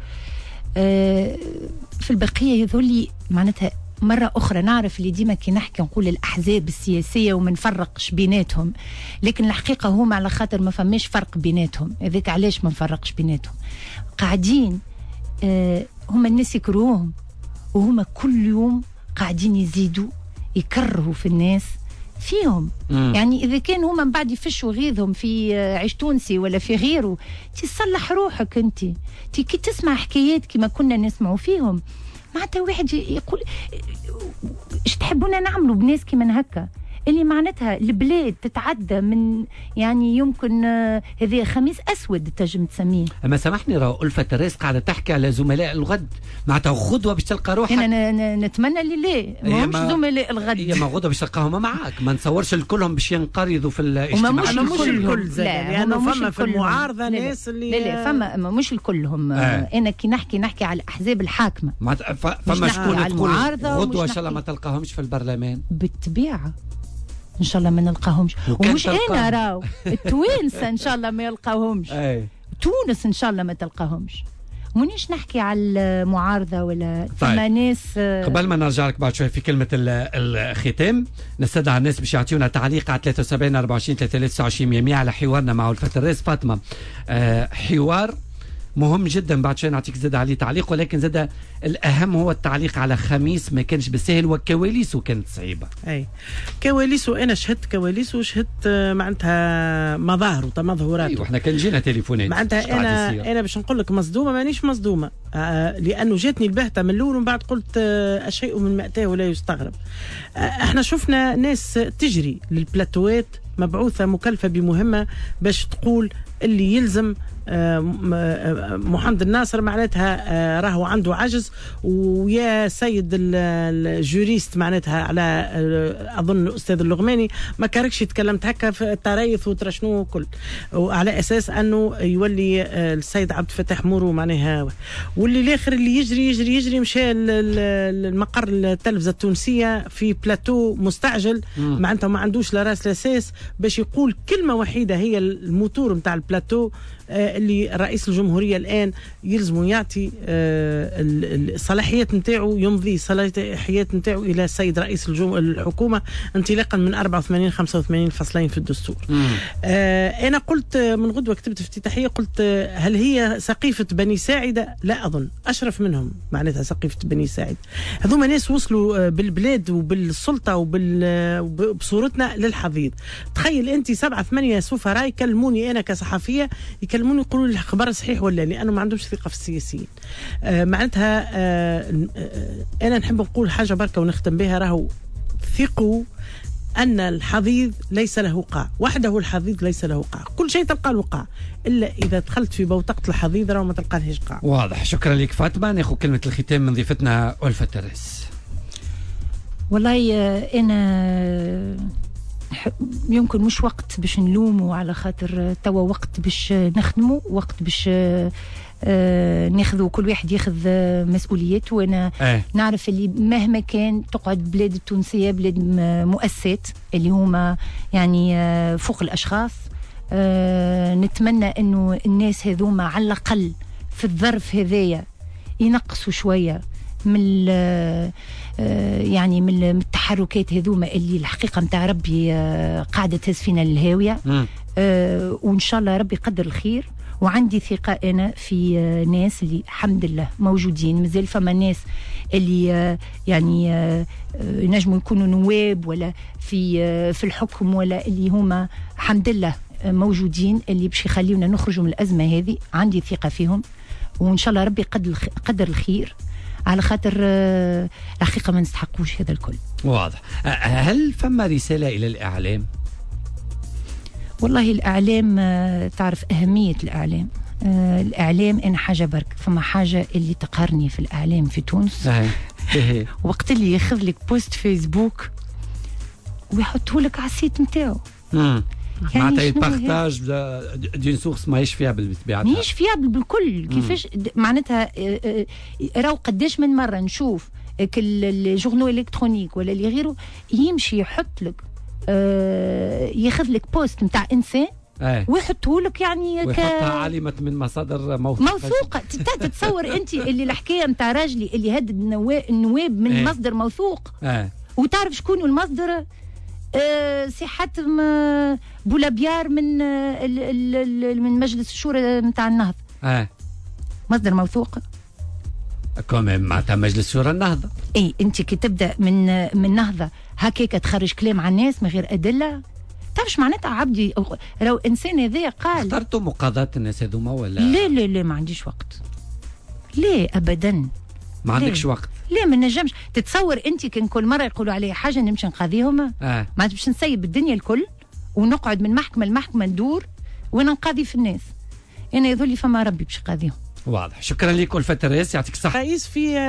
في البقية يظل معناتها مرة أخرى نعرف اللي ديما كي نحكي نقول الأحزاب السياسية وما نفرقش بيناتهم، لكن الحقيقة هما على خاطر ما فماش فرق بيناتهم، هذاك علاش ما نفرقش بيناتهم. قاعدين هما الناس يكرهوهم وهما كل يوم قاعدين يزيدوا يكرهوا في الناس فيهم. يعني إذا كان هما من بعد يفشوا غيظهم في عيش تونسي ولا في غيره تصلح روحك أنت. كي تسمع حكايات كما كنا نسمعوا فيهم معناتها واحد يقول ايش تحبونا نعملوا بناس كيما هكا اللي معناتها البلاد تتعدى من يعني يمكن هذا خميس اسود تنجم تسميه. اما سامحني راه ألفة الرئيس قاعده تحكي على زملاء الغد معناتها غدوه باش تلقى روحك. انا نتمنى اللي لا ماهمش زملاء الغد. هي ما غدوه باش تلقاهم معاك، ما نتصورش الكلهم باش ينقرضوا في الاجتماع. مش الكل لانه فما في المعارضه ناس اللي لا فما مش الكلهم. انا كي نحكي على الاحزاب الحاكمه فما شكون تقول غدوه ان شاء الله ما تلقاهمش في البرلمان بالطبيعه ان شاء الله ما نلقاهمش. ومش انا راو التوانسه ان شاء الله ما يلقاوهمش. تونس ان شاء الله ما تلقاهمش. مانيش نحكي على المعارضه ولا فما ناس. قبل ما نرجع لك بعد شوي في كلمه الختام نستدعي الناس باش يعطيونا تعليق على 73 24 23 100 على حوارنا مع ألفة الرئيس. فاطمه حوار مهم جدا بعد شوي نعطيك زاد عليه تعليق، ولكن زاد الأهم هو التعليق على خميس ما كانش بالسهل وكواليسه كانت صعيبة. أي كواليسه أنا شهدت كواليسه وشهدت معناتها مظاهر وتمظهرات. أيوة احنا كان جينا تليفونات معناتها أنا باش نقول لك مصدومة مانيش مصدومة لأنه جاتني البهتة من الأول ومن بعد قلت الشيء من مأتاه ولا يستغرب. احنا شفنا ناس تجري للبلاتوات مبعوثة مكلفة بمهمة باش تقول اللي يلزم محمد الناصر معناتها راهو عنده عجز، ويا سيد الجوريست معناتها على اظن الاستاذ اللغماني ما كاركش تكلمت هكا في الترايث وترشنو كل، وعلى اساس انه يولي السيد عبد الفتاح مورو معناها، واللي الاخر اللي يجري مشى المقر التلفزه التونسيه في بلاتو مستعجل معناتها ما عندوش لا راس لاساس باش يقول كلمه وحيده هي الموتور نتاع البلاتو اللي رئيس الجمهورية الآن يلزم يعطي الصلاحيات نتاعو، يمضي صلاحيات نتاعو إلى السيد رئيس الحكومة انطلاقا من 84 85 فصلين في الدستور. أنا قلت من غدوة كتبت افتتاحية قلت هل هي سقيفة بني ساعدة؟ لا أظن، أشرف منهم معناتها سقيفة بني ساعد. هذوما ناس وصلوا بالبلاد وبالسلطة وبصورتنا للحضيض. تخيل أنت 7-8 سفراء يكلموني أنا كصحفية، يكلموني يقولوا لي الخبر صحيح ولا، لأنه ما عندهمش ثقة في السياسيين. معناتها أنا نحب نقول حاجة بركة ونختم بها، راهو ثقوا أن الحضيض ليس له قاع، وحده الحضيض ليس له قاع، كل شيء تلقى له قاع، إلا إذا دخلت في بوتقة الحضيض راهو ما تلقى لهش قاع. واضح. شكرا لك فاطمة. ناخذ كلمة الختام من ضيفتنا ألفة الرئيس. والله أنا يمكن مش وقت باش نلوموا، على خاطر توا وقت باش نخدموا، وقت باش ناخذوا كل واحد ياخذ مسؤوليته. وانا نعرف اللي مهما كان تقعد بلاد التونسية بلاد مؤسسات اللي هما يعني فوق الأشخاص. نتمنى انه الناس هذوما على الأقل في الظرف هذايا ينقصوا شوية من يعني من التحركات هذوما اللي الحقيقة متاع ربي قاعدة تهز فينا للهاوية. وإن شاء الله ربي يقدر الخير. وعندي ثقة أنا في ناس اللي الحمد لله موجودين، مازال فما ناس اللي يعني ينجموا يكونوا نواب ولا في الحكم، ولا اللي هما الحمد لله موجودين اللي باش يخليونا نخرجوا من الأزمة هذه. عندي ثقة فيهم، وإن شاء الله ربي يقدر الخير، على خاطر الحقيقة ما نستحقوش هذا الكل. واضح. هل فما رسالة إلى الإعلام؟ والله الإعلام تعرف أهمية الإعلام. الإعلام أنا حاجة برك، فما حاجة اللي تقهرني في الإعلام في تونس وقت اللي ياخذ لك بوست فيسبوك ويحطه لك على السيت نتاعو. معناتها البارتاج دون سورس ماهيش فيابل بالطبيعة، ماهيش فيابل بالكل. كيفاش معناتها راهو قداش من مرة نشوف الجورنو الكترونيك ولا اللي غيره يمشي يحط لك ياخذ لك بوست نتاع انسان ويحطه لك يعني ويحطها عالمة من مصادر موثوقة. تتصور انت اللي الحكاية نتاع راجلي اللي هدد النواب من مصدر موثوق، وتعرف شكون المصدر؟ سي حاتم بولابيار من مجلس الشورى نتاع النهضة. مصدر موثوق كمان معناتها مجلس شورى النهضة. اي انت كي تبدا من نهضة هكاك تخرج كلام على الناس من غير أدلة، تعرفش معناتها عبدي لو انسان هذا قال. اخترتوا مقاضاة الناس هذوما ولا؟ لا ما عنديش وقت، لا ابدا. ما عندكش وقت؟ لا ما نجمش. تتصور انت كان كل مره يقولوا علي حاجه نمشي نقاضيهم؟ ما باش نسيب الدنيا الكل ونقعد من محكمه لمحكمه ندور وانا نقاضي في الناس. انا يظل فما ربي باش يقاضيهم. واضح. شكرا لك ألفة الرئيس، يعطيك الصحة. رئيس في